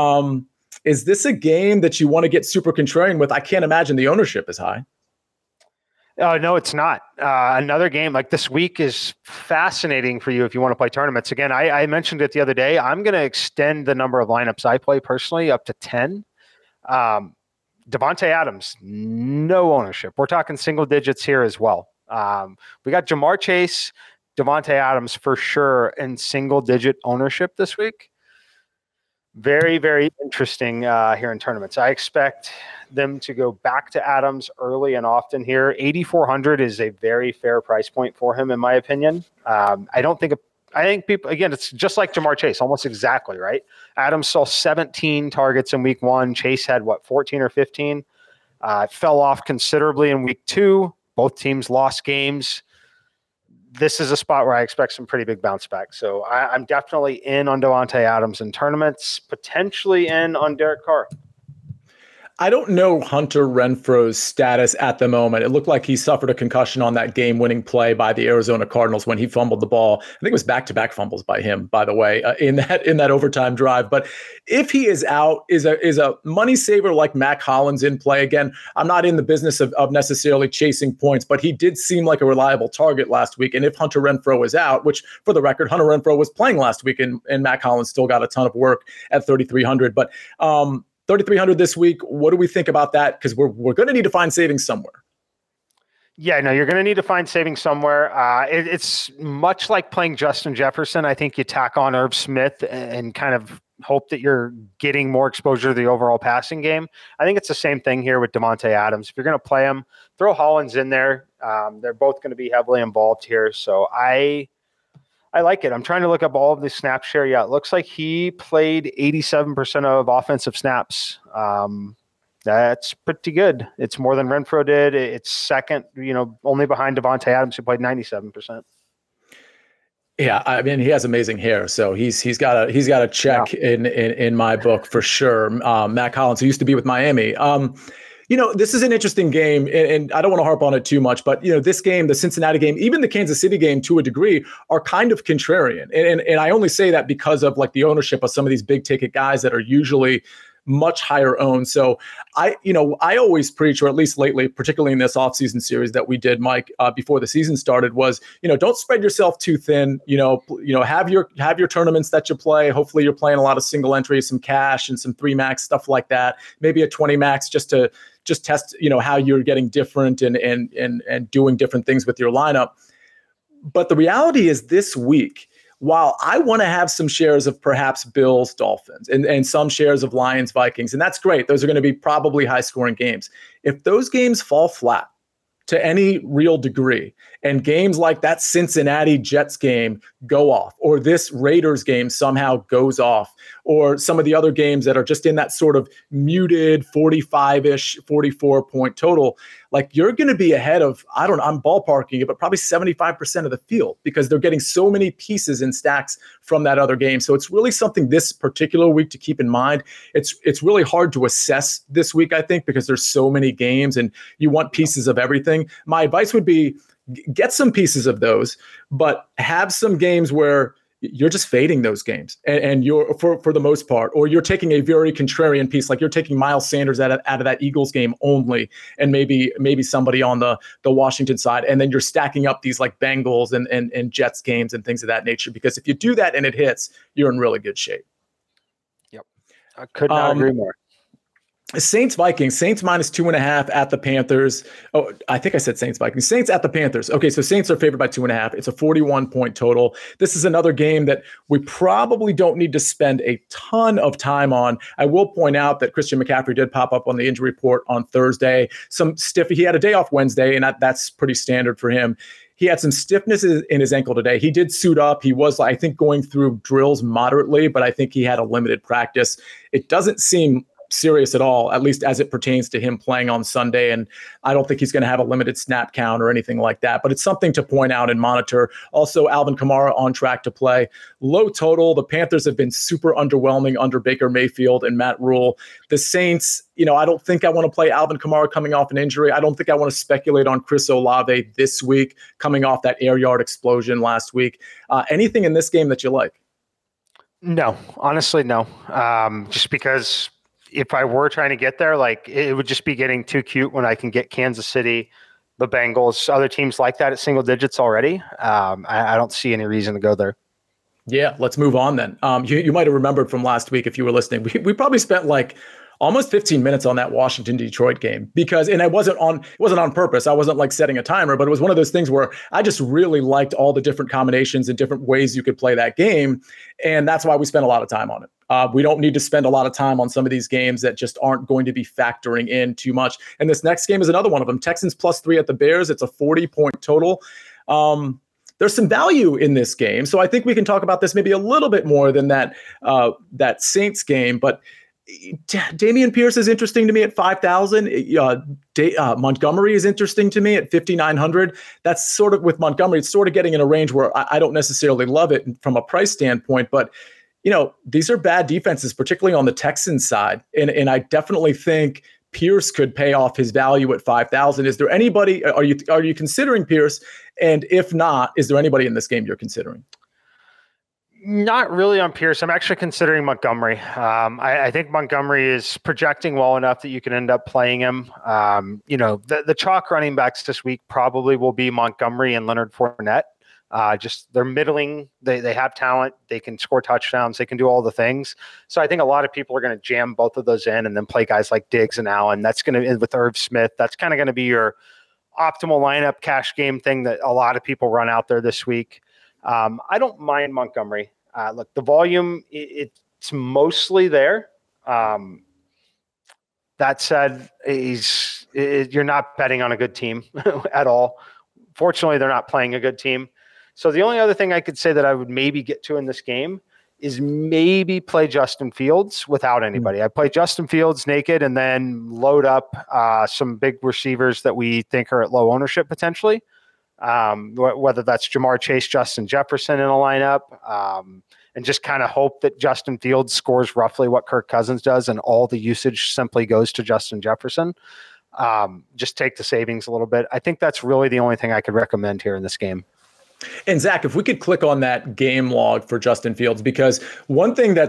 Is this a game that you want to get super contrarian with? I can't imagine the ownership is high. No, it's not. Another game like this week is fascinating for you if you want to play tournaments. Again, I mentioned it the other day. I'm going to extend the number of lineups I play personally up to 10. Devontae Adams, no ownership. We're talking single digits here as well. We got Jamar Chase, Devontae Adams for sure in single digit ownership this week. Very, very interesting here in tournaments. I expect them to go back to Adams early and often here. 8,400 is a very fair price point for him, in my opinion. I think people, again, it's just like Jamar Chase, almost exactly, right? Adams saw 17 targets in week 1. Chase had 14 or 15. Fell off considerably in week 2. Both teams lost games. This is a spot where I expect some pretty big bounce back. So I'm definitely in on Devontae Adams in tournaments, potentially in on Derek Carr. I don't know Hunter Renfro's status at the moment. It looked like he suffered a concussion on that game-winning play by the Arizona Cardinals when he fumbled the ball. I think it was back-to-back fumbles by him, by the way, in that overtime drive. But if he is out, is a money saver like Mac Hollins in play again? I'm not in the business of necessarily chasing points, but he did seem like a reliable target last week. And if Hunter Renfro is out, which for the record, Hunter Renfro was playing last week, and Mac Hollins still got a ton of work at 3,300. But 3,300 this week. What do we think about that? Because we're going to need to find savings somewhere. Yeah, no, you're going to need to find savings somewhere. It's much like playing Justin Jefferson. I think you tack on Irv Smith and kind of hope that you're getting more exposure to the overall passing game. I think it's the same thing here with Devontae Adams. If you're going to play him, throw Hollins in there. They're both going to be heavily involved here. So I like it. I'm trying to look up all of the snap share. Yeah, it looks like he played 87% of offensive snaps. That's pretty good. It's more than Renfro did. It's second, only behind Devontae Adams, who played 97%. Yeah, I mean, he has amazing hair, so he's got a check in my book for sure. Mac Hollins, who used to be with Miami. This is an interesting game, and I don't want to harp on it too much, but, this game, the Cincinnati game, even the Kansas City game to a degree are kind of contrarian. And I only say that because of the ownership of some of these big ticket guys that are usually much higher owned. So I always preach, or at least lately, particularly in this offseason series that we did, Mike, before the season started, was, don't spread yourself too thin. Have your tournaments that you play. Hopefully you're playing a lot of single entry, some cash and some 3 max, stuff like that. Maybe a 20 max just to test, how you're getting different and doing different things with your lineup. But the reality is this week, while I want to have some shares of perhaps Bills, Dolphins, and some shares of Lions, Vikings, and that's great. Those are going to be probably high-scoring games. If those games fall flat to any real degree, and games like that Cincinnati Jets game go off, or this Raiders game somehow goes off, or some of the other games that are just in that sort of muted 45-ish, 44-point total, like you're going to be ahead of, I'm ballparking it, but probably 75% of the field, because they're getting so many pieces and stacks from that other game. So it's really something this particular week to keep in mind. It's really hard to assess this week, I think, because there's so many games and you want pieces of everything. My advice would be get some pieces of those, but have some games where you're just fading those games and you're for the most part, or you're taking a very contrarian piece, like you're taking Miles Sanders out of that Eagles game only, and maybe somebody on the Washington side, and then you're stacking up these like Bengals and Jets games and things of that nature, because if you do that and it hits, you're in really good shape. Yep. I could not agree more. Saints Vikings, Saints -2.5 at the Panthers. Oh, I think I said Saints Vikings. Saints at the Panthers. Okay, so Saints are favored by 2.5. It's a 41-point total. This is another game that we probably don't need to spend a ton of time on. I will point out that Christian McCaffrey did pop up on the injury report on Thursday. Some stiff. He had a day off Wednesday, and that's pretty standard for him. He had some stiffness in his ankle today. He did suit up. He was, I think, going through drills moderately, but I think he had a limited practice. It doesn't seem serious at all, at least as it pertains to him playing on Sunday. And I don't think he's going to have a limited snap count or anything like that, but it's something to point out and monitor. Also, Alvin Kamara on track to play. Low total. The Panthers have been super underwhelming under Baker Mayfield and Matt Rule. The Saints, I don't think I want to play Alvin Kamara coming off an injury. I don't think I want to speculate on Chris Olave this week, coming off that air yard explosion last week. Anything in this game that you like? No, honestly, no. Just because if I were trying to get there, like it would just be getting too cute when I can get Kansas City, the Bengals, other teams like that at single digits already. I don't see any reason to go there. Yeah, let's move on then. You might have remembered from last week if you were listening. We probably spent like almost 15 minutes on that Washington-Detroit game and it wasn't on purpose. I wasn't like setting a timer, but it was one of those things where I just really liked all the different combinations and different ways you could play that game. And that's why we spent a lot of time on it. We don't need to spend a lot of time on some of these games that just aren't going to be factoring in too much. And this next game is another one of them. Texans +3 at the Bears. It's a 40-point total. There's some value in this game. So I think we can talk about this maybe a little bit more than that Saints game. But Dameon Pierce is interesting to me at 5,000. Montgomery is interesting to me at 5,900. That's sort of, with Montgomery, it's sort of getting in a range where I don't necessarily love it from a price standpoint, but these are bad defenses, particularly on the Texans side. And I definitely think Pierce could pay off his value at 5,000. Is there anybody, are you considering Pierce? And if not, is there anybody in this game you're considering? Not really on Pierce. I'm actually considering Montgomery. I think Montgomery is projecting well enough that you can end up playing him. The chalk running backs this week probably will be Montgomery and Leonard Fournette. Just they're middling. They have talent. They can score touchdowns. They can do all the things. So I think a lot of people are going to jam both of those in and then play guys like Diggs and Allen. That's going to end with Irv Smith. That's kind of going to be your optimal lineup cash game thing that a lot of people run out there this week. I don't mind Montgomery. Look, the volume, it's mostly there. That said, you're not betting on a good team at all. Fortunately, they're not playing a good team. So the only other thing I could say that I would maybe get to in this game is maybe play Justin Fields without anybody. I play Justin Fields naked and then load up some big receivers that we think are at low ownership potentially. Whether that's Jamar Chase, Justin Jefferson in a lineup, and just kind of hope that Justin Fields scores roughly what Kirk Cousins does and all the usage simply goes to Justin Jefferson. Just take the savings a little bit. I think that's really the only thing I could recommend here in this game. And Zach, if we could click on that game log for Justin Fields, because one thing that's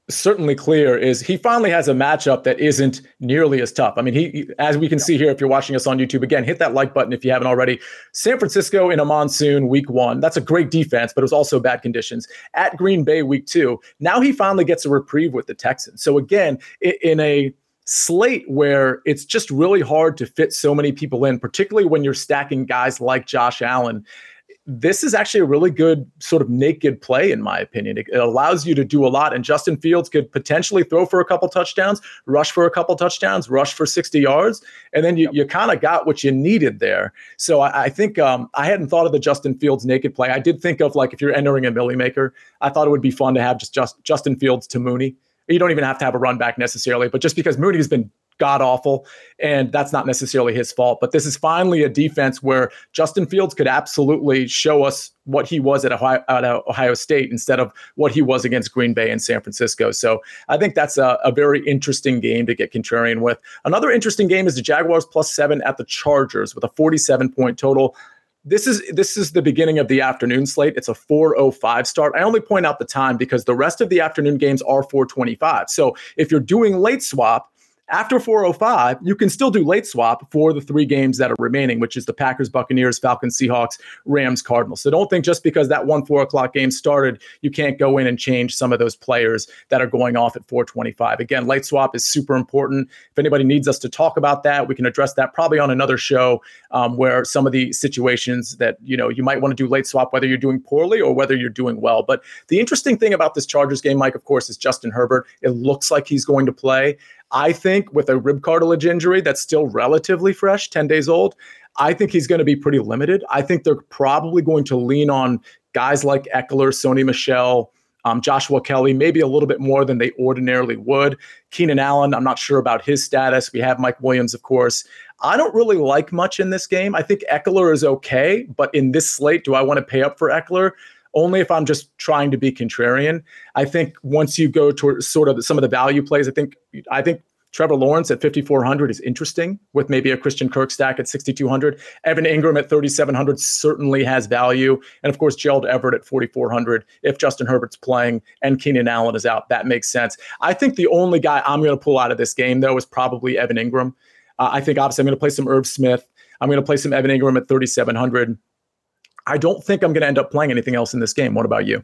certainly clear is he finally has a matchup that isn't nearly as tough. I mean, he as we can see here, if you're watching us on YouTube, again, hit that like button if you haven't already. San Francisco in a monsoon week 1. That's a great defense, but it was also bad conditions. At Green Bay week 2. Now he finally gets a reprieve with the Texans. So again, in a slate where it's just really hard to fit so many people in, particularly when you're stacking guys like Josh Allen, this is actually a really good sort of naked play, in my opinion. It allows you to do a lot, and Justin Fields could potentially throw for a couple touchdowns, rush for a couple touchdowns, rush for 60 yards, and then you kind of got what you needed there. So I think I hadn't thought of the Justin Fields naked play. I did think of, like, if you're entering a Millie Maker, I thought it would be fun to have just Justin Fields to Mooney. You don't even have to have a run back necessarily, but just because Mooney has been god awful, and that's not necessarily his fault. But this is finally a defense where Justin Fields could absolutely show us what he was at Ohio State instead of what he was against Green Bay and San Francisco. So I think that's a very interesting game to get contrarian with. Another interesting game is the Jaguars +7 at the Chargers with a 47-point total. This is the beginning of the afternoon slate. It's a 4:05 start. I only point out the time because the rest of the afternoon games are 4:25. So if you're doing late swap, after 4:05, you can still do late swap for the 3 games that are remaining, which is the Packers, Buccaneers, Falcons, Seahawks, Rams, Cardinals. So don't think just because that 4 o'clock game started, you can't go in and change some of those players that are going off at 4:25. Again, late swap is super important. If anybody needs us to talk about that, we can address that probably on another show where some of the situations that, you might want to do late swap, whether you're doing poorly or whether you're doing well. But the interesting thing about this Chargers game, Mike, of course, is Justin Herbert. It looks like he's going to play. I think with a rib cartilage injury that's still relatively fresh, 10 days old, I think he's going to be pretty limited. I think they're probably going to lean on guys like Eckler, Sony Michel, Joshua Kelly, maybe a little bit more than they ordinarily would. Keenan Allen, I'm not sure about his status. We have Mike Williams, of course. I don't really like much in this game. I think Eckler is okay, but in this slate, do I want to pay up for Eckler? Only if I'm just trying to be contrarian. I think once you go to sort of some of the value plays, I think Trevor Lawrence at 5,400 is interesting with maybe a Christian Kirk stack at 6,200. Evan Ingram at 3,700 certainly has value. And of course, Gerald Everett at 4,400. If Justin Herbert's playing and Keenan Allen is out, that makes sense. I think the only guy I'm going to pull out of this game, though, is probably Evan Ingram. I think obviously I'm going to play some Irv Smith. I'm going to play some Evan Ingram at 3,700. I don't think I'm going to end up playing anything else in this game. What about you?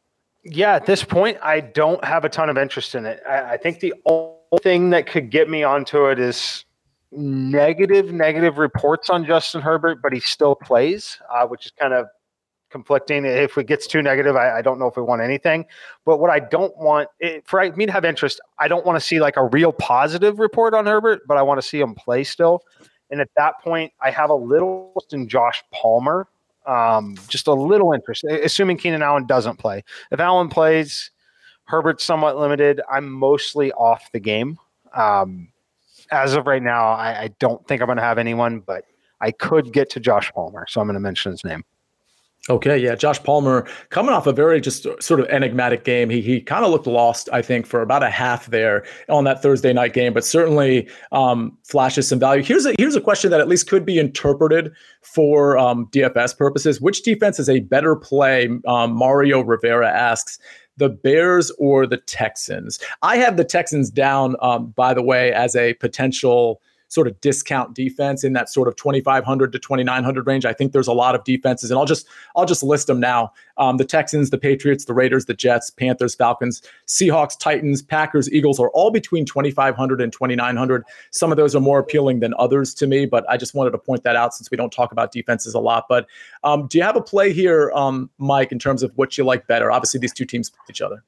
Yeah, at this point, I don't have a ton of interest in it. I think the only thing that could get me onto it is negative reports on Justin Herbert, but he still plays, which is kind of conflicting. If it gets too negative, I don't know if we want anything. But what I don't want, for me to have interest, I don't want to see like a real positive report on Herbert, but I want to see him play still. And at that point, I have a little interest in Josh Palmer. Just a little interest, assuming Keenan Allen doesn't play. If Allen plays, Herbert's somewhat limited. I'm mostly off the game. As of right now, I don't think I'm going to have anyone, but I could get to Josh Palmer, so I'm going to mention his name. Okay, yeah, Josh Palmer coming off a very just sort of enigmatic game. He kind of looked lost, I think, for about a half there on that Thursday night game, but certainly flashes some value. Here's a question that at least could be interpreted for DFS purposes. Which defense is a better play? Mario Rivera asks. The Bears or the Texans? I have the Texans down, by the way, as a potential sort of discount defense in that sort of 2,500 to 2,900 range. I think there's a lot of defenses, and I'll just list them now. The Texans, the Patriots, the Raiders, the Jets, Panthers, Falcons, Seahawks, Titans, Packers, Eagles are all between 2,500 and 2,900. Some of those are more appealing than others to me, but I just wanted to point that out since we don't talk about defenses a lot. But do you have a play here, Mike, in terms of what you like better? Obviously, these two teams play each other.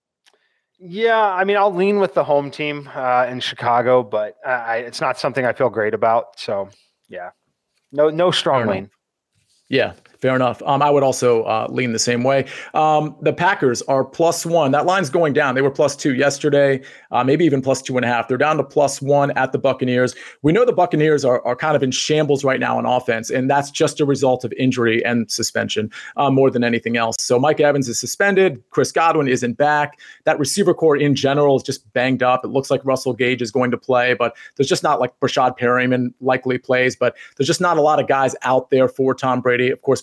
Yeah, I mean, I'll lean with the home team in Chicago, but it's not something I feel great about. So, yeah, no strong lean. Yeah, fair enough. I would also lean the same way. The Packers are +1. That line's going down. They were +2 yesterday, maybe even +2.5. They're down to +1 at the Buccaneers. We know the Buccaneers are kind of in shambles right now on offense, and that's just a result of injury and suspension more than anything else. So Mike Evans is suspended. Chris Godwin isn't back. That receiver core in general is just banged up. It looks like Russell Gage is going to play, but there's just not, like, Brashad Perryman likely plays, but there's just not a lot of guys out there for Tom Brady. Of course,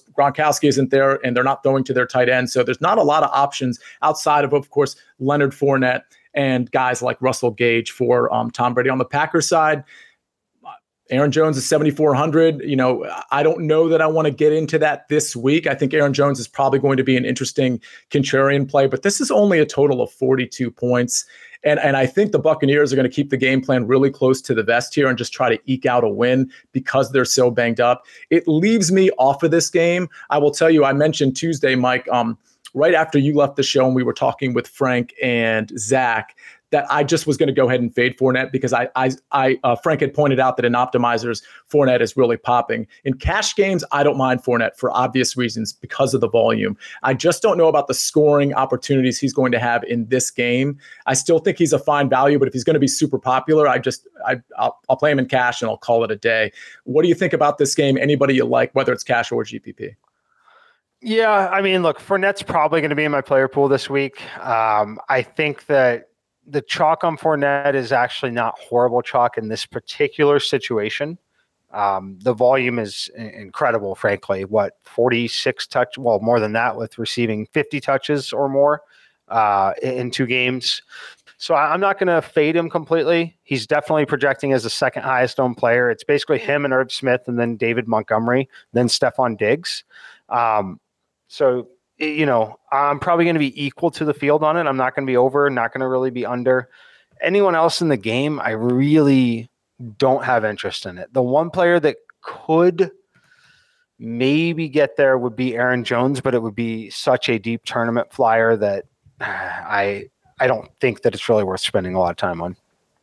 Gronkowski isn't there, and they're not throwing to their tight end. So there's not a lot of options outside of course, Leonard Fournette and guys like Russell Gage for Tom Brady. On the Packers side, Aaron Jones is 7,400. I don't know that I want to get into that this week. I think Aaron Jones is probably going to be an interesting contrarian play, but this is only a total of 42 points. And I think the Buccaneers are going to keep the game plan really close to the vest here and just try to eke out a win because they're so banged up. It leaves me off of this game. I will tell you, I mentioned Tuesday, Mike, right after you left the show and we were talking with Frank and Zach, that I just was going to go ahead and fade Fournette because Frank had pointed out that in optimizers, Fournette is really popping. In cash games, I don't mind Fournette for obvious reasons because of the volume. I just don't know about the scoring opportunities he's going to have in this game. I still think he's a fine value, but if he's going to be super popular, I'll play him in cash and I'll call it a day. What do you think about this game? Anybody you like, whether it's cash or GPP? Yeah, I mean, look, Fournette's probably going to be in my player pool this week. I think that the chalk on Fournette is actually not horrible chalk in this particular situation. The volume is incredible, frankly. 46 touch? Well, more than that with receiving 50 touches or more in 2 games. So I'm not going to fade him completely. He's definitely projecting as the second highest owned player. It's basically him and Irv Smith and then David Montgomery, then Stephon Diggs. So I'm probably going to be equal to the field on it. I'm not going to be over, not going to really be under. Anyone else in the game, I really don't have interest in it. The one player that could maybe get there would be Aaron Jones, but it would be such a deep tournament flyer that I don't think that it's really worth spending a lot of time on.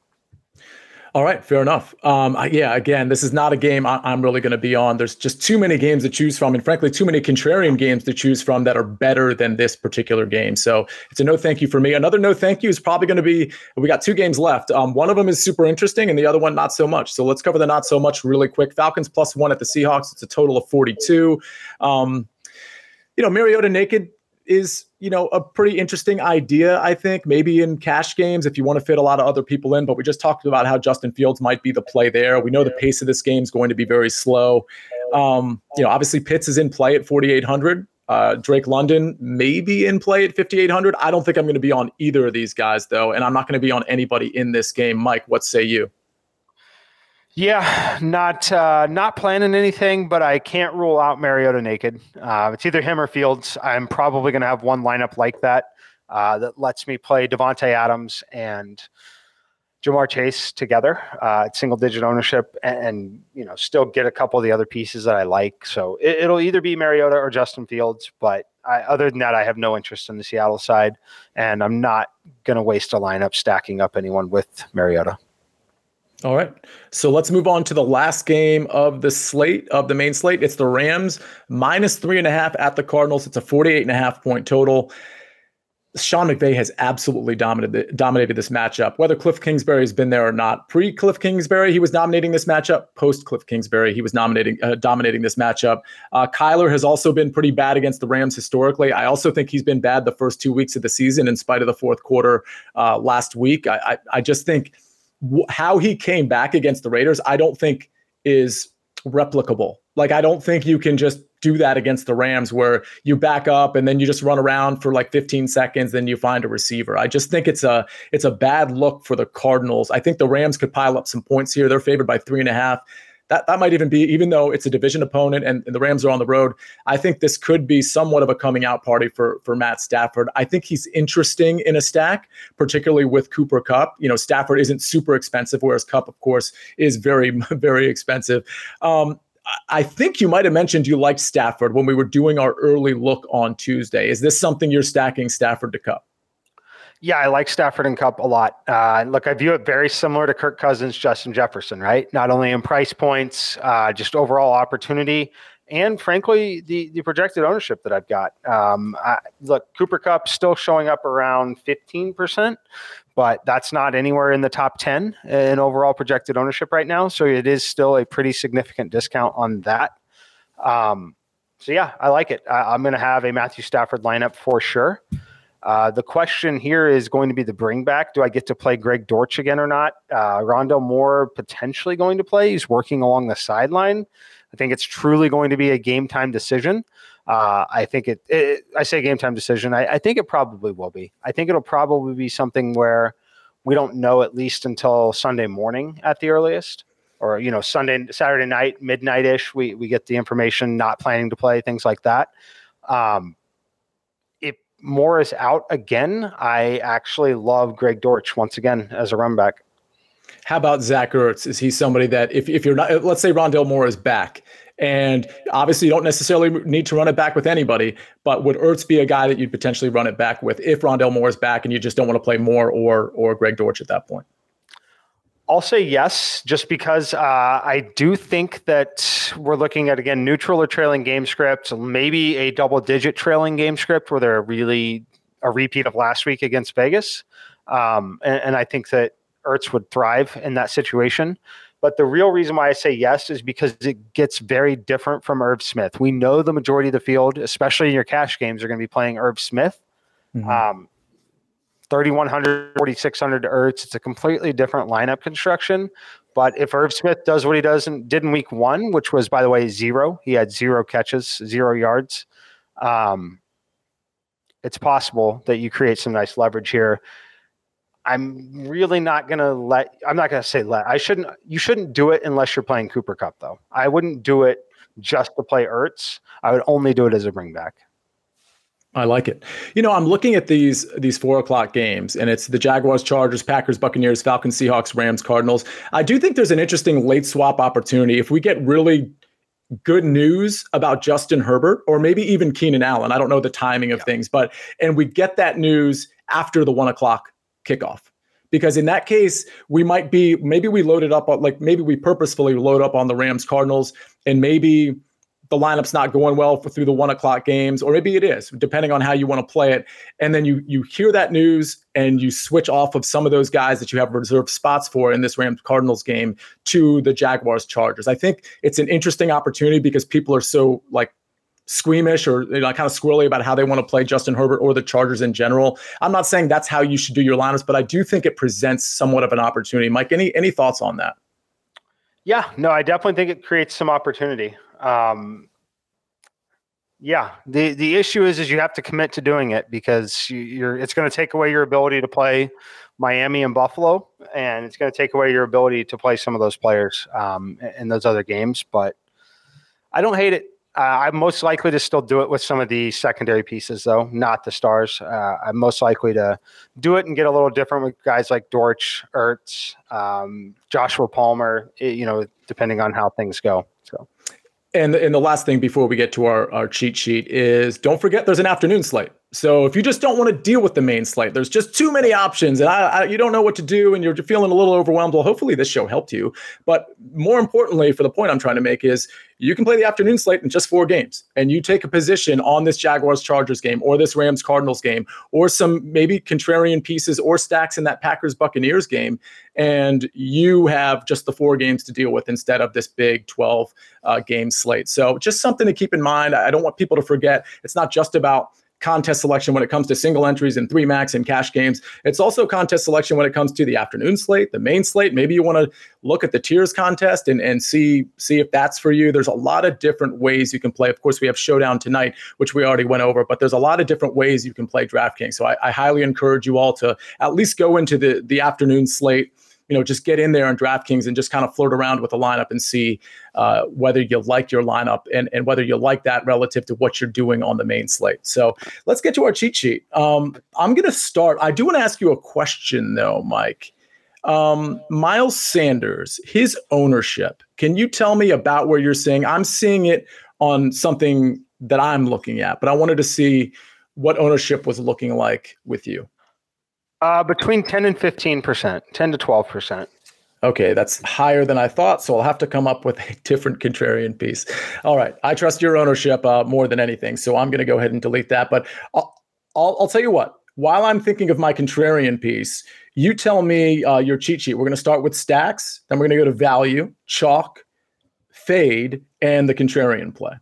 All right, fair enough. Again, this is not a game I'm really going to be on. There's just too many games to choose from, and frankly, too many contrarian games to choose from that are better than this particular game. So it's a no thank you for me. Another no thank you is probably going to be, we got 2 games left. One of them is super interesting, and the other one not so much. So let's cover the not so much really quick. Falcons +1 at the Seahawks. It's a total of 42. Mariota naked is, a pretty interesting idea, I think, maybe in cash games if you want to fit a lot of other people in. But we just talked about how Justin Fields might be the play there. We know the pace of this game is going to be very slow. Obviously Pitts is in play at 4,800. Drake London maybe in play at 5,800. I don't think I'm going to be on either of these guys, though, and I'm not going to be on anybody in this game. Mike, what say you? Yeah, not planning anything, but I can't rule out Mariota naked. It's either him or Fields. I'm probably going to have one lineup like that that lets me play Devontae Adams and Jamar Chase together at single-digit ownership and still get a couple of the other pieces that I like. So it'll either be Mariota or Justin Fields, but other than that, I have no interest in the Seattle side, and I'm not going to waste a lineup stacking up anyone with Mariota. All right. So let's move on to the last game of the main slate. It's the Rams -3.5 at the Cardinals. It's a 48.5 point total. Sean McVay has absolutely dominated this matchup, whether Cliff Kingsbury has been there or not. Pre-Cliff Kingsbury, he was dominating this matchup. Post-Cliff Kingsbury, he was dominating this matchup. Kyler has also been pretty bad against the Rams historically. I also think he's been bad the first 2 weeks of the season in spite of the fourth quarter last week. I just think how he came back against the Raiders, I don't think is replicable. Like, I don't think you can just do that against the Rams where you back up and then you just run around for like 15 seconds, then you find a receiver. I just think it's a bad look for the Cardinals. I think the Rams could pile up some points here. They're favored by 3.5. That might even be, even though it's a division opponent and the Rams are on the road, I think this could be somewhat of a coming out party for Matt Stafford. I think he's interesting in a stack, particularly with Cooper Kupp. Stafford isn't super expensive, whereas Kupp, of course, is very, very expensive. I think you might have mentioned you liked Stafford when we were doing our early look on Tuesday. Is this something you're stacking Stafford to Kupp? Yeah, I like Stafford and Kupp a lot. Look, I view it very similar to Kirk Cousins, Justin Jefferson, right? Not only in price points, just overall opportunity, and frankly, the projected ownership that I've got. Look, Cooper Kupp still showing up around 15%, but that's not anywhere in the top 10 in overall projected ownership right now. So it is still a pretty significant discount on that. So yeah, I like it. I'm going to have a Matthew Stafford lineup for sure. The question here is going to be the bring back. Do I get to play Greg Dortch again or not? Rondale Moore potentially going to play. He's working along the sideline. I think it's truly going to be a game time decision. I think I say game time decision. I think it probably will be. I think it'll probably be something where we don't know at least until Sunday morning at the earliest, or, Saturday night, midnight-ish. We get the information, not planning to play, things like that. If Moore is out again, I actually love Greg Dortch once again as a run back. How about Zach Ertz? Is he somebody that if you're not, let's say Rondale Moore is back, and obviously you don't necessarily need to run it back with anybody, but would Ertz be a guy that you'd potentially run it back with if Rondale Moore is back and you just don't want to play Moore or Greg Dortch at that point? I'll say yes, just because I do think that we're looking at, again, neutral or trailing game script, maybe a double-digit trailing game script where they're really a repeat of last week against Vegas. And I think that Ertz would thrive in that situation. But the real reason why I say yes is because it gets very different from Irv Smith. We know the majority of the field, especially in your cash games, are going to be playing Irv Smith. 3,100, 4,600 to Ertz. It's a completely different lineup construction. But if Irv Smith does what he did in week 1, which was, by the way, 0, he had 0 catches, 0 yards. It's possible that you create some nice leverage here. I'm really not going to you shouldn't do it unless you're playing Cooper Kupp, though. I wouldn't do it just to play Ertz. I would only do it as a bring back. I like it. I'm looking at these 4:00 games, and it's the Jaguars, Chargers, Packers, Buccaneers, Falcons, Seahawks, Rams, Cardinals. I do think there's an interesting late swap opportunity if we get really good news about Justin Herbert or maybe even Keenan Allen. I don't know the timing of things, and we get that news after the 1:00 kickoff. Because in that case, maybe we loaded up on, maybe we purposefully load up on the Rams, Cardinals, and maybe the lineup's not going well through the 1:00 games, or maybe it is, depending on how you want to play it. And then you hear that news and you switch off of some of those guys that you have reserved spots for in this Rams Cardinals game to the Jaguars Chargers. I think it's an interesting opportunity because people are so squeamish or kind of squirrely about how they want to play Justin Herbert or the Chargers in general. I'm not saying that's how you should do your lineups, but I do think it presents somewhat of an opportunity. Mike, any thoughts on that? Yeah, no, I definitely think it creates some opportunity. The issue is you have to commit to doing it because it's going to take away your ability to play Miami and Buffalo, and it's going to take away your ability to play some of those players in those other games. But I don't hate it. I'm most likely to still do it with some of the secondary pieces, though, not the stars. I'm most likely to do it and get a little different with guys like Dortch, Ertz, Joshua Palmer, depending on how things go. So. And the last thing before we get to our cheat sheet is don't forget there's an afternoon slate. So if you just don't want to deal with the main slate, there's just too many options and you don't know what to do and you're feeling a little overwhelmed. Well, hopefully this show helped you. But more importantly, for the point I'm trying to make is you can play the afternoon slate in just 4 games and you take a position on this Jaguars Chargers game or this Rams Cardinals game or some maybe contrarian pieces or stacks in that Packers Buccaneers game. And you have just the 4 games to deal with instead of this big 12 game slate. So just something to keep in mind. I don't want people to forget it's not just about contest selection when it comes to single entries and 3 max and cash games. It's also contest selection when it comes to the afternoon slate, the main slate. Maybe you want to look at the tiers contest and see if that's for you. There's a lot of different ways you can play. Of course, we have Showdown tonight, which we already went over, but there's a lot of different ways you can play DraftKings. So I highly encourage you all to at least go into the afternoon slate. Just get in there on DraftKings and just kind of flirt around with the lineup and see whether you like your lineup and whether you like that relative to what you're doing on the main slate. So let's get to our cheat sheet. I'm going to start. I do want to ask you a question, though, Mike. Miles Sanders, his ownership. Can you tell me about where you're seeing? I'm seeing it on something that I'm looking at, but I wanted to see what ownership was looking like with you. Between 10 and 15%, 10 to 12%. Okay, that's higher than I thought, so I'll have to come up with a different contrarian piece. All right, I trust your ownership more than anything, so I'm going to go ahead and delete that. But I'll tell you what, while I'm thinking of my contrarian piece, you tell me your cheat sheet. We're going to start with stacks, then we're going to go to value, chalk, fade, and the contrarian play.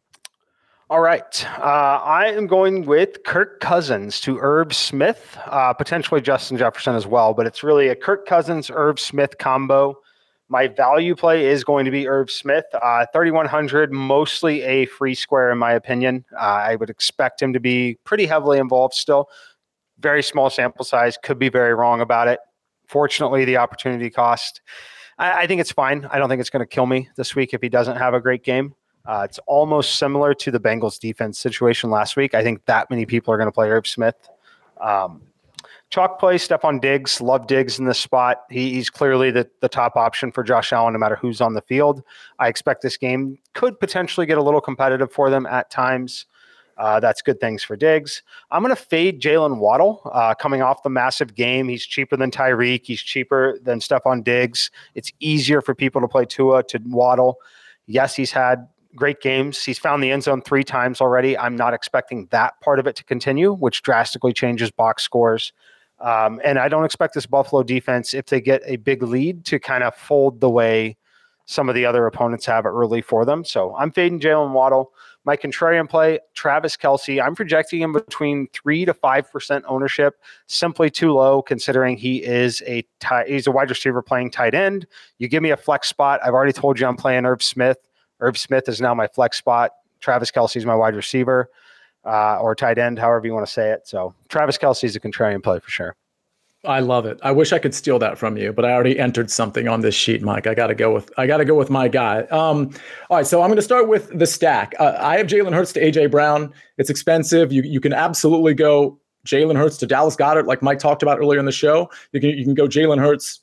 All right. I am going with Kirk Cousins to Irv Smith, potentially Justin Jefferson as well, but it's really a Kirk Cousins, Irv Smith combo My value play is going to be Irv Smith, 3,100, mostly a free square in my opinion. I would expect him to be pretty heavily involved still. Very small sample size, could be very wrong about it. Fortunately, the opportunity cost, I think it's fine. I don't think it's going to kill me this week if he doesn't have a great game. It's almost similar to the Bengals defense situation last week. I think that many people are going to play Irv Smith. Chalk play, Stephon Diggs. Love Diggs in this spot. He's clearly the top option for Josh Allen, no matter who's on the field. I expect this game could potentially get a little competitive for them at times. That's good things for Diggs. I'm going to fade Jalen Waddle coming off the massive game. He's cheaper than Tyreek. He's cheaper than Stephon Diggs. It's easier for people to play Tua to Waddle. Yes, he's had great games. He's found the end zone 3 times already. I'm not expecting that part of it to continue, which drastically changes box scores. And I don't expect this Buffalo defense, if they get a big lead, to kind of fold the way some of the other opponents have early for them. So I'm fading Jalen Waddle. My contrarian play, Travis Kelce. I'm projecting him between 3 to 5% ownership, simply too low considering he's a wide receiver playing tight end. You give me a flex spot. I've already told you I'm playing Irv Smith. Irv Smith is now my flex spot. Travis Kelce is my wide receiver. Or tight end, however you want to say it. So Travis Kelce is a contrarian play for sure. I love it. I wish I could steal that from you, but I already entered something on this sheet, Mike. I got to go with my guy. All right, so I'm going to start with the stack. I have Jalen Hurts to AJ Brown. It's expensive. You can absolutely go Jalen Hurts to Dallas Goedert, like Mike talked about earlier in the show. You can go Jalen Hurts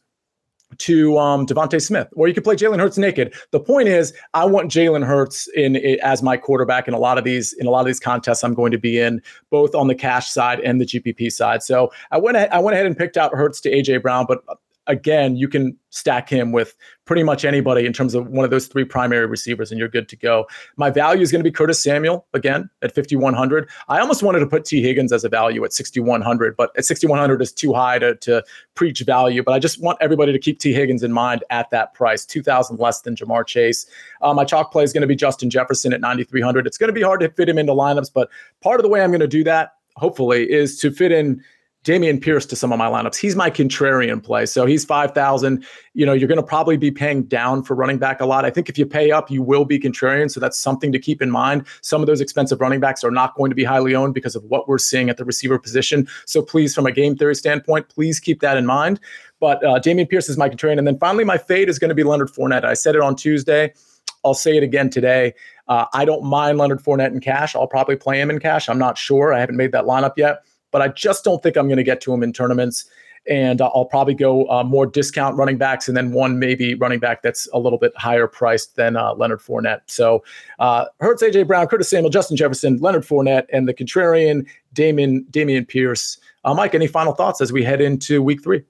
to Devontae Smith, or you could play Jalen Hurts naked. The point is, I want Jalen Hurts as my quarterback in a lot of these contests I'm going to be in, both on the cash side and the GPP side. So I went ahead and picked out Hurts to AJ Brown, but again, you can stack him with pretty much anybody in terms of one of those 3 primary receivers, and you're good to go. My value is going to be Curtis Samuel again at 5,100. I almost wanted to put T. Higgins as a value at 6,100, but at 6,100 is too high to preach value. But I just want everybody to keep T. Higgins in mind at that price, 2,000 less than Jamar Chase. My chalk play is going to be Justin Jefferson at 9,300. It's going to be hard to fit him into lineups, but part of the way I'm going to do that, hopefully, is to fit in Dameon Pierce to some of my lineups. He's my contrarian play. So he's 5,000. You're going to probably be paying down for running back a lot. I think if you pay up, you will be contrarian. So that's something to keep in mind. Some of those expensive running backs are not going to be highly owned because of what we're seeing at the receiver position. So please, from a game theory standpoint, please keep that in mind. But Dameon Pierce is my contrarian. And then finally, my fade is going to be Leonard Fournette. I said it on Tuesday. I'll say it again today. I don't mind Leonard Fournette in cash. I'll probably play him in cash. I'm not sure. I haven't made that lineup yet. But I just don't think I'm going to get to him in tournaments. And I'll probably go more discount running backs and then one maybe running back that's a little bit higher priced than Leonard Fournette. So Hurts, AJ Brown, Curtis Samuel, Justin Jefferson, Leonard Fournette, and the contrarian Dameon Pierce. Mike, any final thoughts as we head into week 3?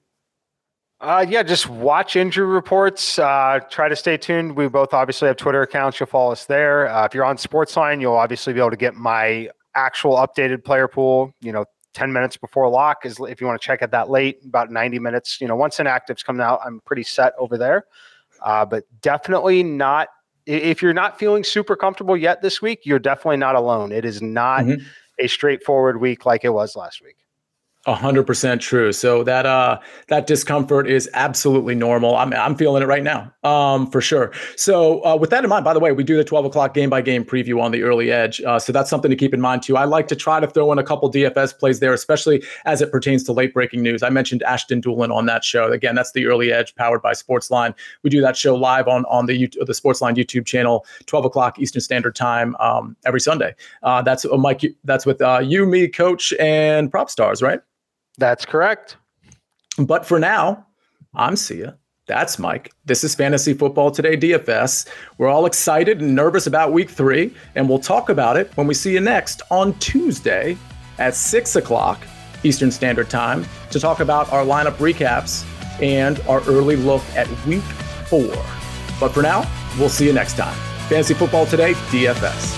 Just watch injury reports. Try to stay tuned. We both obviously have Twitter accounts. You'll follow us there. If you're on Sportsline, you'll obviously be able to get my actual updated player pool, 10 minutes before lock is if you want to check it that late, about 90 minutes. Once inactives come out, I'm pretty set over there. But definitely not, if you're not feeling super comfortable yet this week, you're definitely not alone. It is not a straightforward week like it was last week. 100% true. So that discomfort is absolutely normal. I'm feeling it right now, for sure. So with that in mind, by the way, we do the 12 o'clock game by game preview on the early edge. So that's something to keep in mind too. I like to try to throw in a couple DFS plays there, especially as it pertains to late breaking news. I mentioned Ashton Doolin on that show. Again, that's the early edge powered by Sportsline. We do that show live on the Sportsline YouTube channel, 12 o'clock Eastern Standard Time every Sunday. That's Mike. That's with you, me, Coach, and Prop Stars, right? That's correct. But for now, I'm Sia. That's Mike. This is Fantasy Football Today DFS. We're all excited and nervous about week 3, and we'll talk about it when we see you next on Tuesday at 6 o'clock Eastern Standard Time to talk about our lineup recaps and our early look at week 4. But for now, we'll see you next time. Fantasy Football Today DFS.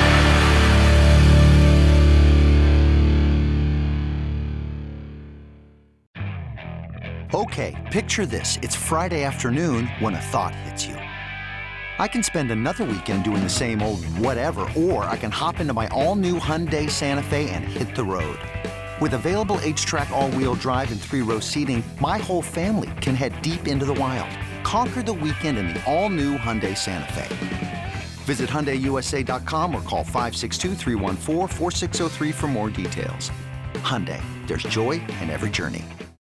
Okay, picture this. It's Friday afternoon when a thought hits you. I can spend another weekend doing the same old whatever, or I can hop into my all-new Hyundai Santa Fe and hit the road. With available H-Track all-wheel drive and 3-row seating, my whole family can head deep into the wild. Conquer the weekend in the all-new Hyundai Santa Fe. Visit HyundaiUSA.com or call 562-314-4603 for more details. Hyundai, there's joy in every journey.